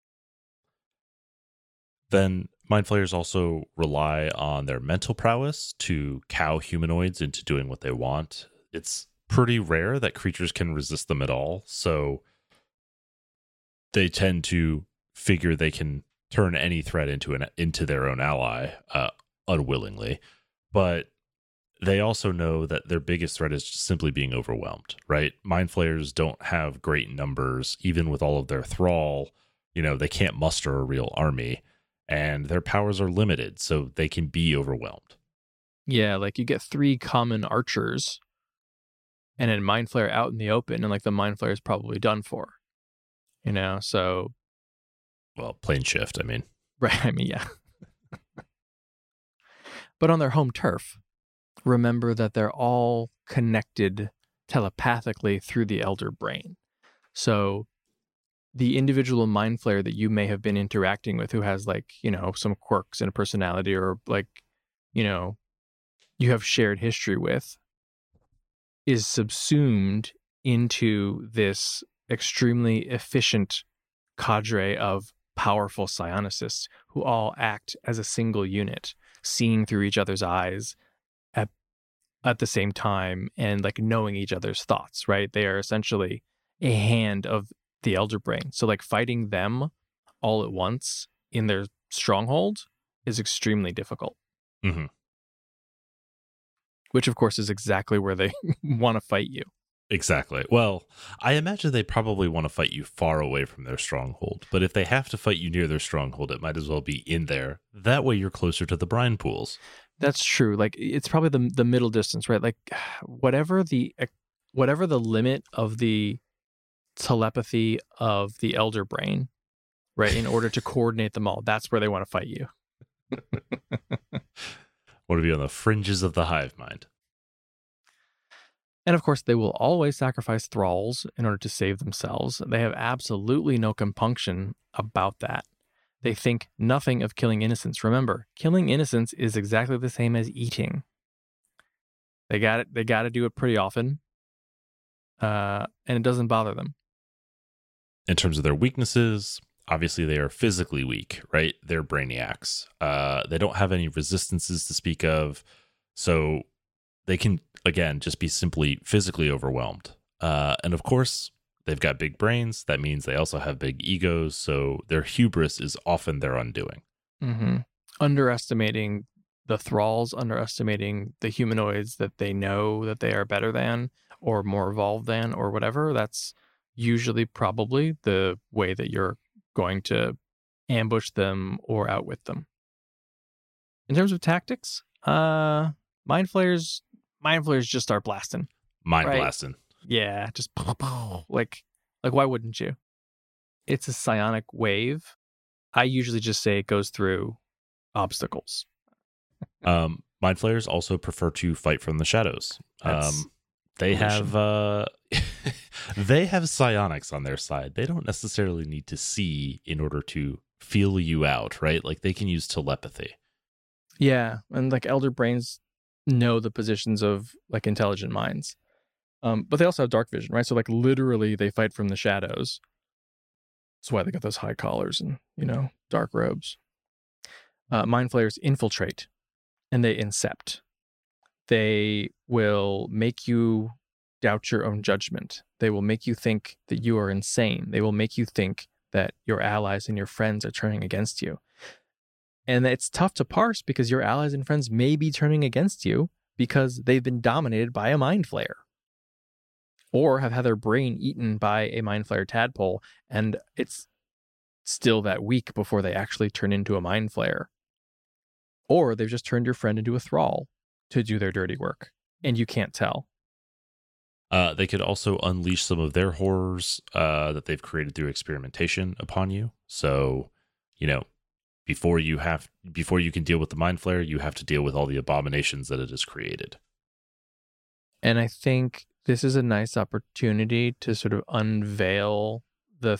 S1: Then Mind Flayers also rely on their mental prowess to cow humanoids into doing what they want. It's pretty rare that creatures can resist them at all, so they tend to figure they can turn any threat into their own ally unwillingly. But they also know that their biggest threat is just simply being overwhelmed, right? Mind Flayers don't have great numbers, even with all of their thrall. They can't muster a real army, and their powers are limited, so they can be overwhelmed.
S2: Yeah, like you get 3 common archers and then Mind Flayer out in the open, and like the Mind Flayer is probably done for. So.
S1: Well, plane shift, I mean.
S2: Right, yeah. But on their home turf, remember that they're all connected telepathically through the Elder Brain. So the individual Mind Flayer that you may have been interacting with who has like, some quirks in a personality or like, you have shared history with is subsumed into this extremely efficient cadre of powerful psionicists who all act as a single unit, seeing through each other's eyes at the same time and like knowing each other's thoughts, right? They are essentially a hand of the Elder Brain. So like fighting them all at once in their stronghold is extremely difficult.
S1: Mm-hmm.
S2: Which of course is exactly where they want to fight you.
S1: Exactly. Well, I imagine they probably want to fight you far away from their stronghold, but if they have to fight you near their stronghold, it might as well be in there. That way you're closer to the brine pools.
S2: That's true. Like it's probably the middle distance, right? Like whatever the limit of the telepathy of the Elder Brain, right? In order to coordinate them all, that's where they want to fight you.
S1: Want to be on the fringes of the hive mind.
S2: And of course, they will always sacrifice thralls in order to save themselves. They have absolutely no compunction about that. They think nothing of killing innocents. Remember, killing innocents is exactly the same as eating. They got to do it pretty often, and it doesn't bother them.
S1: In terms of their weaknesses, obviously they are physically weak, right? They're brainiacs. They don't have any resistances to speak of, so they can, again, just be simply physically overwhelmed. And of course, they've got big brains. That means they also have big egos, so their hubris is often their undoing.
S2: Mm-hmm. Underestimating the thralls, underestimating the humanoids that they know that they are better than or more evolved than or whatever, that's usually probably the way that you're going to ambush them or outwit them. In terms of tactics, Mind Flayers just start blasting.
S1: Blasting.
S2: Yeah, just like why wouldn't you? It's a psionic wave. I usually just say it goes through obstacles.
S1: Mind Flayers also prefer to fight from the shadows. They have they have psionics on their side. They don't necessarily need to see in order to feel you out, right? Like they can use telepathy.
S2: Yeah, and like Elder Brains know the positions of like intelligent minds. But they also have dark vision, right? So like literally they fight from the shadows. That's why they got those high collars and, dark robes. Mind Flayers infiltrate and they incept. They will make you doubt your own judgment. They will make you think that you are insane. They will make you think that your allies and your friends are turning against you. And it's tough to parse because your allies and friends may be turning against you because they've been dominated by a Mind Flayer or have had their brain eaten by a Mind Flayer tadpole, and it's still that week before they actually turn into a Mind Flayer. Or they've just turned your friend into a thrall to do their dirty work. and you can't tell.
S1: They could also unleash some of their horrors that they've created through experimentation upon you. So, you know, before you can deal with the Mind Flayer, you have to deal with all the abominations that it has created.
S2: And I think this is a nice opportunity to sort of unveil the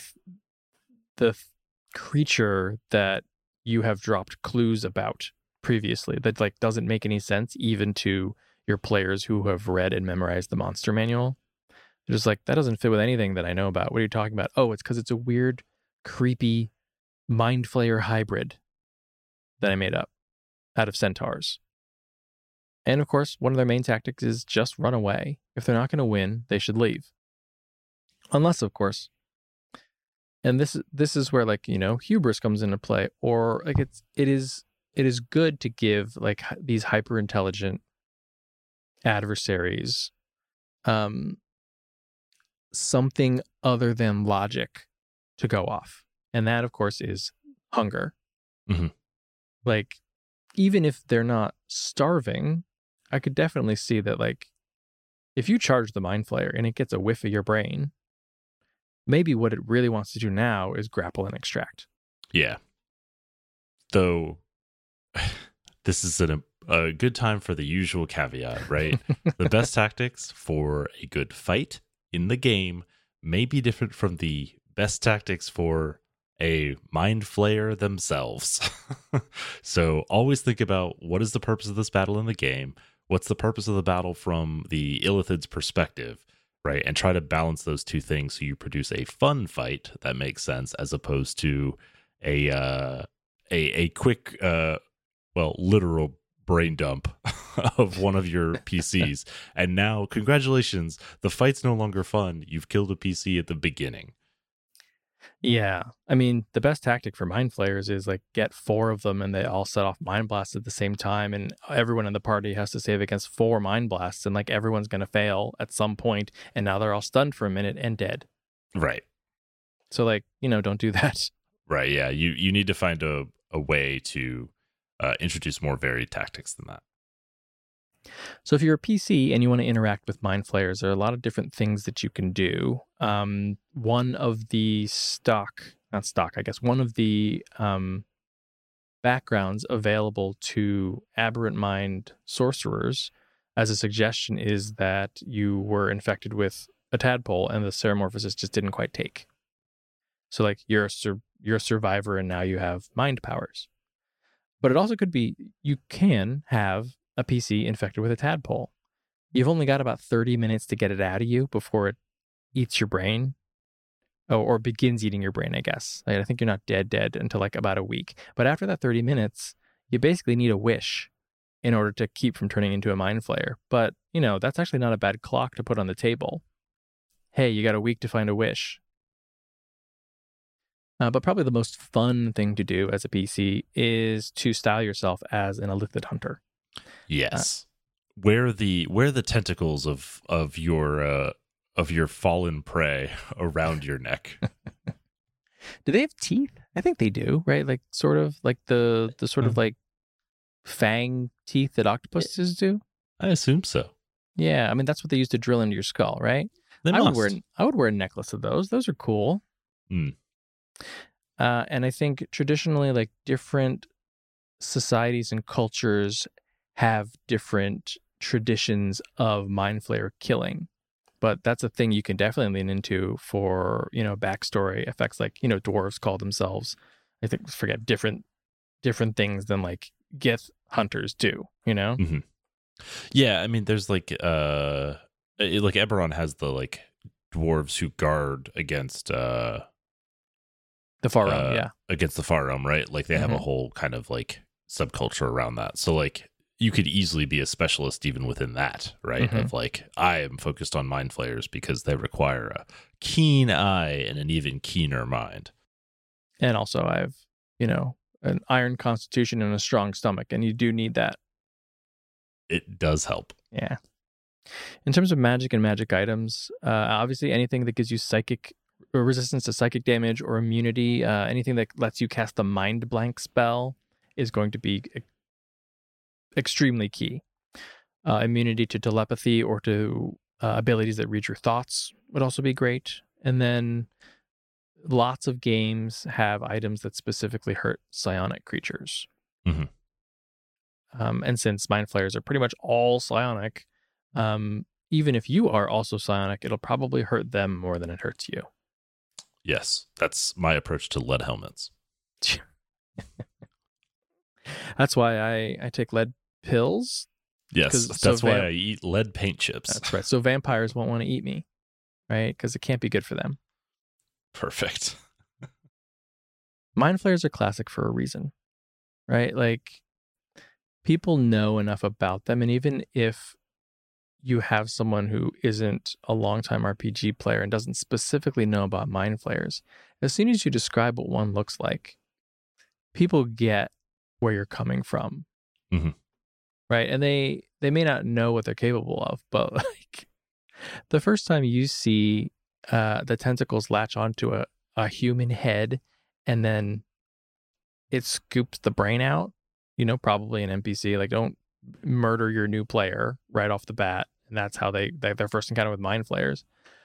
S2: creature that you have dropped clues about previously that like doesn't make any sense even to your players who have read and memorized the monster manual. They're just like, that doesn't fit with anything that I know about. What are you talking about? Oh, it's because it's a weird, creepy Mind Flayer hybrid that I made up out of centaurs. And of course, one of their main tactics is just run away. If they're not going to win, they should leave. Unless, of course, and this is where, like, you know, hubris comes into play, or like it is good to give like these hyper intelligent adversaries something other than logic to go off, and that of course is hunger.
S1: Mm-hmm.
S2: Like, even if they're not starving, I could definitely see that, like, if you charge the Mind Flayer and it gets a whiff of your brain, maybe what it really wants to do now is grapple and extract.
S1: Yeah. Though this is a good time for the usual caveat, right? The best tactics for a good fight in the game may be different from the best tactics for a Mind Flayer themselves. So always think about, what is the purpose of this battle in the game? What's the purpose of the battle from the Illithid's perspective, right? And try to balance those two things so you produce a fun fight that makes sense, as opposed to a quick, literal brain dump of one of your PCs. And now, congratulations, the fight's no longer fun. You've killed a PC at the beginning.
S2: Yeah. I mean, the best tactic for Mind Flayers is like get 4 of them and they all set off Mind Blasts at the same time. And everyone in the party has to save against 4 Mind Blasts. And like everyone's going to fail at some point. And now they're all stunned for a minute and dead.
S1: Right.
S2: So, like, you know, don't do that.
S1: Right. Yeah. You need to find a way to introduce more varied tactics than that.
S2: So if you're a PC and you want to interact with Mind Flayers, there are a lot of different things that you can do. One of the one of the backgrounds available to Aberrant Mind sorcerers as a suggestion is that you were infected with a tadpole and the Ceramorphosis just didn't quite take. So like you're a survivor and now you have mind powers. But it also could be you can have a PC infected with a tadpole. You've only got about 30 minutes to get it out of you before it eats your brain. Or begins eating your brain, I guess. Like, I think you're not dead until like about a week. But after that 30 minutes, you basically need a wish in order to keep from turning into a Mind Flayer. But, you know, that's actually not a bad clock to put on the table. Hey, you got a week to find a wish. But probably the most fun thing to do as a PC is to style yourself as an Illithid hunter.
S1: Yes. Wear the tentacles of your fallen prey around your neck.
S2: Do they have teeth? I think they do, right? Like sort of like the sort of like fang teeth that octopuses do.
S1: I assume so.
S2: Yeah, I mean that's what they use to drill into your skull, right? I would wear a necklace of those. Those are cool. And I think traditionally, like different societies and cultures have different traditions of Mind Flayer killing. But that's a thing you can definitely lean into for, you know, backstory effects. Like, you know, dwarves call themselves, I think, different things than like Gith hunters do, you know?
S1: Mm-hmm. Yeah, I mean, there's like Eberron has the like dwarves who guard against
S2: the Far Realm,
S1: against the Far Realm, right? Like they have a whole kind of like subculture around that. So like you could easily be a specialist even within that, right? Of like, I am focused on Mind Flayers because they require a keen eye and an even keener mind.
S2: And also I have, you know, an iron constitution and a strong stomach, and you do need that.
S1: It does help.
S2: Yeah. In terms of magic and magic items, obviously anything that gives you psychic or resistance to psychic damage or immunity, anything that lets you cast the Mind Blank spell is going to be extremely key. Immunity to telepathy or to abilities that read your thoughts would also be great. And then lots of games have items that specifically hurt psionic creatures.
S1: Mhm.
S2: And since Mind Flayers are pretty much all psionic, even if you are also psionic, it'll probably hurt them more than it hurts you.
S1: Yes, that's my approach to lead helmets.
S2: That's why I take lead pills.
S1: Yes, that's why I eat lead paint chips.
S2: That's right. So vampires won't want to eat me, right? Because it can't be good for them.
S1: Perfect.
S2: Mind Flayers are classic for a reason, right? Like, people know enough about them, and even if you have someone who isn't a longtime RPG player and doesn't specifically know about Mind Flayers, as soon as you describe what one looks like, people get where you're coming from.
S1: Mhm.
S2: Right? And they may not know what they're capable of, but like the first time you see the tentacles latch onto a human head and then it scoops the brain out, probably an NPC, like, don't murder your new player right off the bat. And that's how their first encounter with Mind Flayers.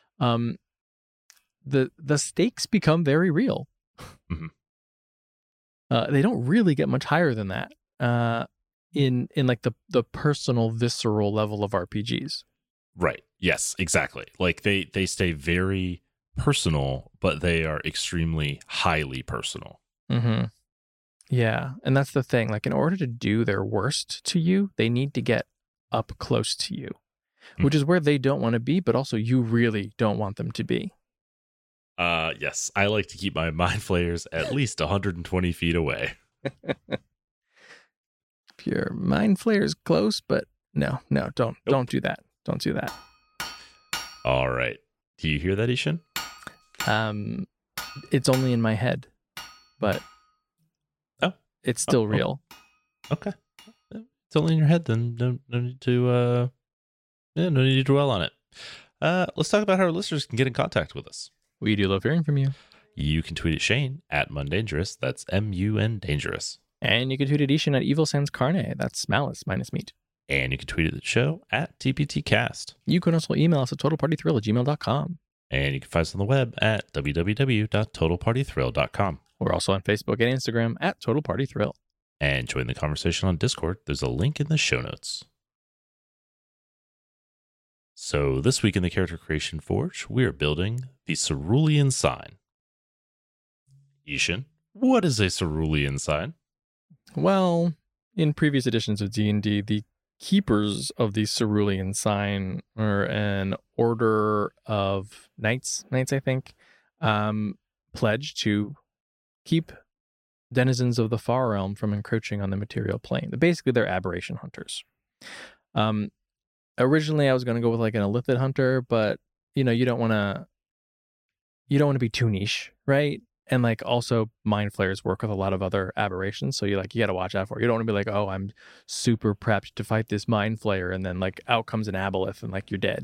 S2: The stakes become very real.
S1: Mhm.
S2: They don't really get much higher than that. In like the personal, visceral level of RPGs.
S1: Right. Yes, exactly. Like they stay very personal, but they are extremely highly personal.
S2: Mm-hmm. Yeah. And that's the thing. Like, in order to do their worst to you, they need to get up close to you, which is where they don't want to be, but also you really don't want them to be.
S1: Yes. I like to keep my Mind Flayers at least 120 feet away.
S2: Your Mind Flayer's close, but no, don't do that. Don't do that.
S1: All right. Do you hear that, Ishan?
S2: It's only in my head, but it's still real.
S1: Okay. It's only in your head, then no need to no need to dwell on it. Let's talk about how our listeners can get in contact with us.
S2: We do love hearing from you.
S1: You can tweet at Shane at Mundangerous. That's MUN Dangerous.
S2: And you can tweet at Ishan at Evil Sans Carne. That's malice minus meat.
S1: And you can tweet at the show at TPTcast.
S2: You can also email us at totalpartythrill@gmail.com.
S1: And you can find us on the web at www.totalpartythrill.com.
S2: We're also on Facebook and Instagram at Total Party Thrill.
S1: And join the conversation on Discord. There's a link in the show notes. So this week in the Character Creation Forge, we are building the Cerulean Sign. Ishan, what is a Cerulean Sign?
S2: Well, in previous editions of D&D, the keepers of the Cerulean Sign are an order of knights, I think, pledged to keep denizens of the Far Realm from encroaching on the material plane. Basically, they're aberration hunters. Originally, I was going to go with like an Illithid hunter, but you don't want to be too niche, right? And like, also, Mind Flayers work with a lot of other aberrations, so you got to watch out for it. You don't want to be like, oh, I'm super prepped to fight this Mind Flayer, and then like out comes an Aboleth, and like you're dead.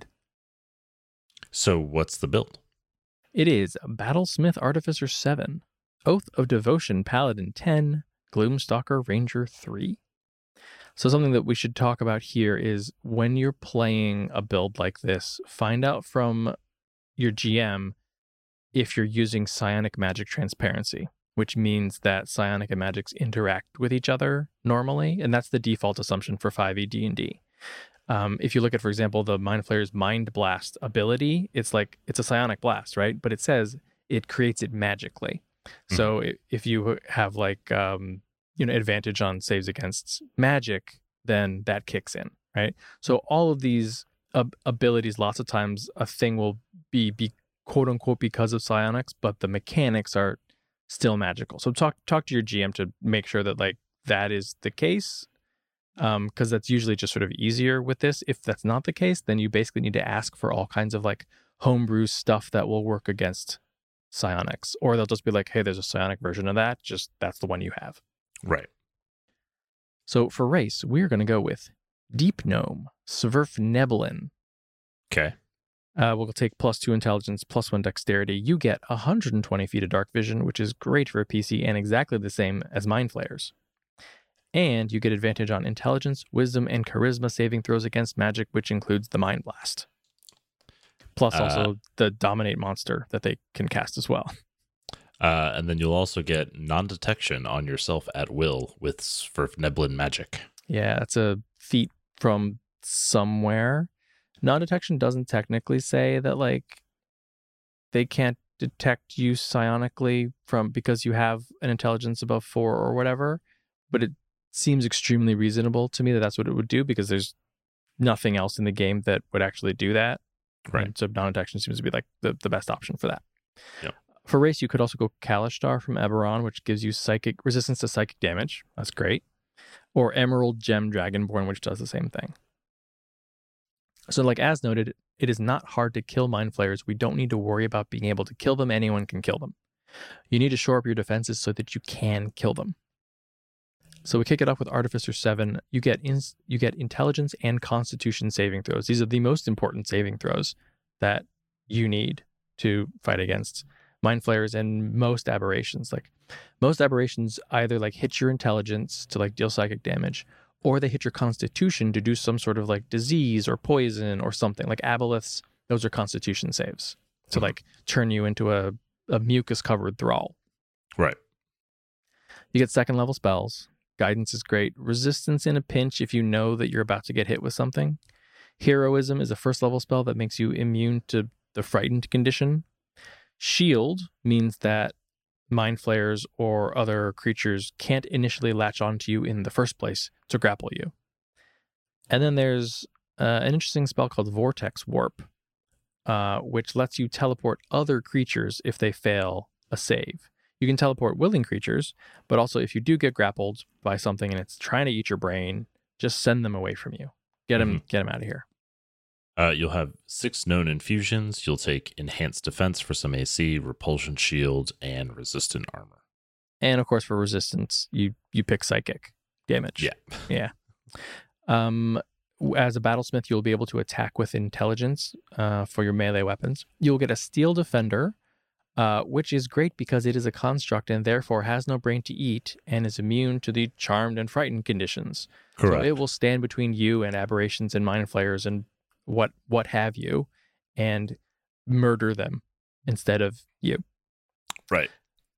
S1: So what's the build?
S2: It is Battlesmith Artificer 7, Oath of Devotion Paladin 10, Gloomstalker Ranger 3. So something that we should talk about here is when you're playing a build like this, find out from your GM if you're using psionic magic transparency, which means that psionic and magics interact with each other normally, and that's the default assumption for 5e D&D. If you look at, for example, the Mind Flayer's Mind Blast ability, it's a psionic blast, right? But it says it creates it magically. Mm-hmm. So if you have like advantage on saves against magic, then that kicks in, right? So all of these abilities, lots of times a thing will be quote unquote because of psionics, but the mechanics are still magical. So talk to your GM to make sure that like that is the case, because that's usually just sort of easier with this. If that's not the case, then you basically need to ask for all kinds of like homebrew stuff that will work against psionics, or they'll just be like, hey, there's a psionic version of that, just that's the one you have.
S1: Right.
S2: So for race, we're going to go with Deep Gnome, Svirfneblin.
S1: Okay.
S2: We'll take +2 intelligence, +1 dexterity. You get 120 feet of dark vision, which is great for a PC and exactly the same as Mind Flayers. And you get advantage on intelligence, wisdom, and charisma saving throws against magic, which includes the Mind Blast. Plus also the Dominate monster that they can cast as well.
S1: And then you'll also get non-detection on yourself at will for Neblin magic.
S2: Yeah, that's a feat from somewhere. Non-detection doesn't technically say that like they can't detect you psionically because you have an intelligence above 4 or whatever, but it seems extremely reasonable to me that that's what it would do because there's nothing else in the game that would actually do that.
S1: Right.
S2: And so non-detection seems to be like the best option for that.
S1: Yep.
S2: For race, you could also go Kalishtar from Eberron, which gives you psychic resistance to psychic damage. That's great. Or Emerald Gem Dragonborn, which does the same thing. So like as noted, it is not hard to kill Mind Flayers. We don't need to worry about being able to kill them. Anyone can kill them. You need to shore up your defenses so that you can kill them. So we kick it off with Artificer 7. You get intelligence and constitution saving throws. These are the most important saving throws that you need to fight against Mind Flayers and most aberrations. Like most aberrations either like hit your intelligence to like deal psychic damage, or they hit your constitution to do some sort of like disease or poison or something. Like aboleths, those are constitution saves to like turn you into a mucus covered thrall.
S1: Right.
S2: You get second level spells. Guidance is great. Resistance in a pinch if you know that you're about to get hit with something. Heroism is a first level spell that makes you immune to the frightened condition. Shield means that Mind Flayers or other creatures can't initially latch onto you in the first place to grapple you. And then there's an interesting spell called Vortex Warp, which lets you teleport other creatures if they fail a save. You can teleport willing creatures, but also if you do get grappled by something and it's trying to eat your brain, just send them away from you. Get them out of here.
S1: You'll have 6 known infusions. You'll take enhanced defense for some AC, repulsion shield, and resistant armor.
S2: And of course, for resistance, you pick psychic damage. Yeah. As a battlesmith, you'll be able to attack with intelligence for your melee weapons. You'll get a steel defender, which is great because it is a construct and therefore has no brain to eat and is immune to the charmed and frightened conditions.
S1: Correct.
S2: So it will stand between you and aberrations and Mind Flayers and what have you, and murder them instead of you.
S1: Right.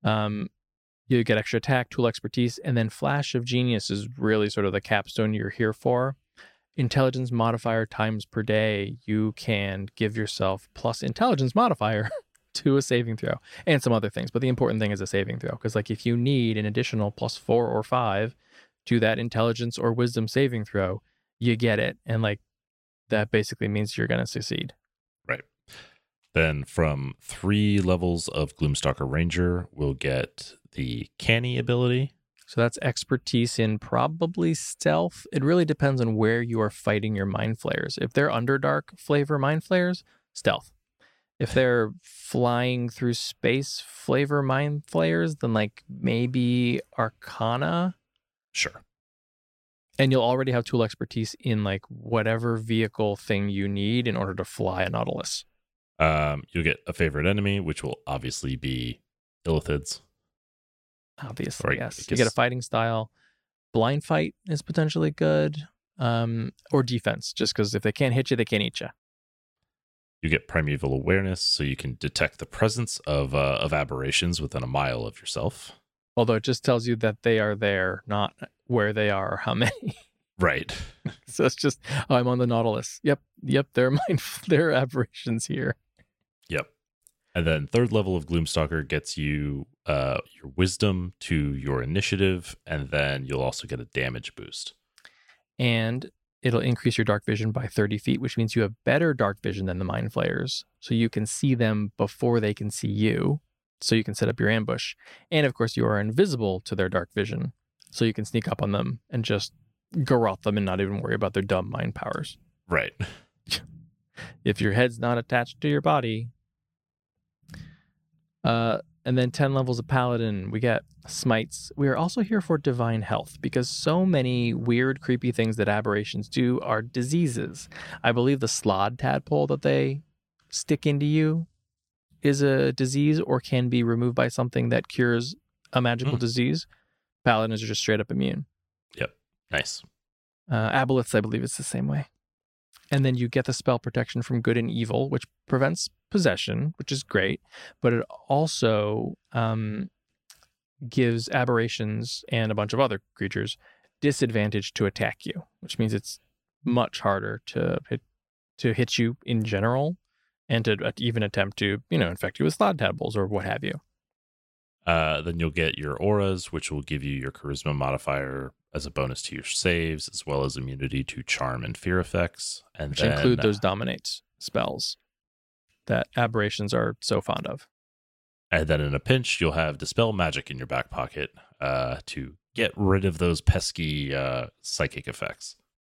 S2: You get extra attack, tool expertise, and then Flash of Genius is really sort of the capstone you're here for. Intelligence modifier times per day. You can give yourself plus intelligence modifier to a saving throw and some other things. But the important thing is a saving throw, because like if you need an additional plus 4 or 5 to that intelligence or wisdom saving throw, you get it. And like that basically means you're going to succeed.
S1: Right. Then from 3 levels of Gloomstalker Ranger, we'll get the Canny ability.
S2: So that's expertise in probably stealth. It really depends on where you are fighting your Mind Flayers. If they're Underdark flavor Mind Flayers, stealth. If they're flying through space flavor Mind Flayers, then like maybe Arcana.
S1: Sure.
S2: And you'll already have tool expertise in like whatever vehicle thing you need in order to fly a Nautilus.
S1: You'll get a favorite enemy, which will obviously be Illithids.
S2: Obviously, yes. You get a fighting style. Blind fight is potentially good. Or defense, just because if they can't hit you, they can't eat you.
S1: You get primeval awareness, so you can detect the presence of aberrations within a mile of yourself.
S2: Although it just tells you that they are there, not where they are or how many.
S1: Right.
S2: So it's just, oh, I'm on the Nautilus. Yep, there are aberrations here.
S1: Yep. And then 3rd level of Gloomstalker gets you your wisdom to your initiative, and then you'll also get a damage boost.
S2: And it'll increase your dark vision by 30 feet, which means you have better dark vision than the Mind Flayers. So you can see them before they can see you. So you can set up your ambush. And of course, you are invisible to their dark vision. So you can sneak up on them and just garrote them and not even worry about their dumb mind powers.
S1: Right.
S2: If your head's not attached to your body. And then 10 levels of Paladin, we get Smites. We are also here for Divine Health because so many weird, creepy things that aberrations do are diseases. I believe the Slod tadpole that they stick into you is a disease or can be removed by something that cures a magical disease. Paladins are just straight up immune.
S1: Yep. Nice.
S2: Aboleths, I believe, is the same way. And then you get the spell protection from good and evil, which prevents possession, which is great. But it also gives aberrations and a bunch of other creatures disadvantage to attack you, which means it's much harder to hit you in general, and to even attempt to, infect you with slot tadpoles or what have you.
S1: Then you'll get your auras, which will give you your charisma modifier as a bonus to your saves, as well as immunity to charm and fear effects. And
S2: which include those dominate spells that aberrations are so fond of.
S1: And then in a pinch, you'll have Dispel Magic in your back pocket to get rid of those pesky psychic effects.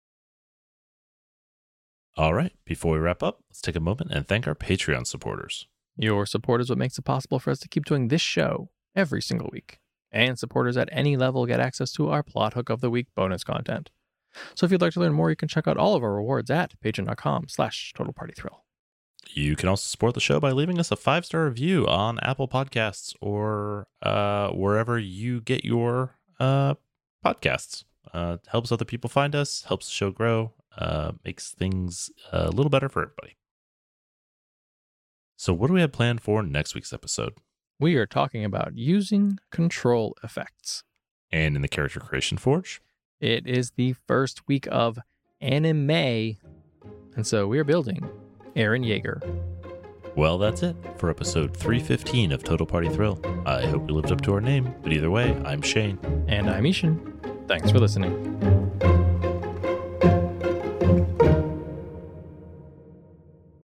S1: All right, before we wrap up, let's take a moment and thank our Patreon supporters.
S2: Your support is what makes it possible for us to keep doing this show every single week. And supporters at any level get access to our Plot Hook of the Week bonus content. So if you'd like to learn more, you can check out all of our rewards at patreon.com/TotalPartyThrill.
S1: You can also support the show by leaving us a 5-star review on Apple Podcasts or wherever you get your podcasts. Helps other people find us, helps the show grow, makes things a little better for everybody. So what do we have planned for next week's episode?
S2: We are talking about using control effects.
S1: And in the Character Creation Forge?
S2: It is the first week of anime, and so we're building Eren Yeager.
S1: Well, that's it for episode 315 of Total Party Thrill. I hope we lived up to our name, but either way, I'm Shane.
S2: And I'm Ishan. Thanks for listening.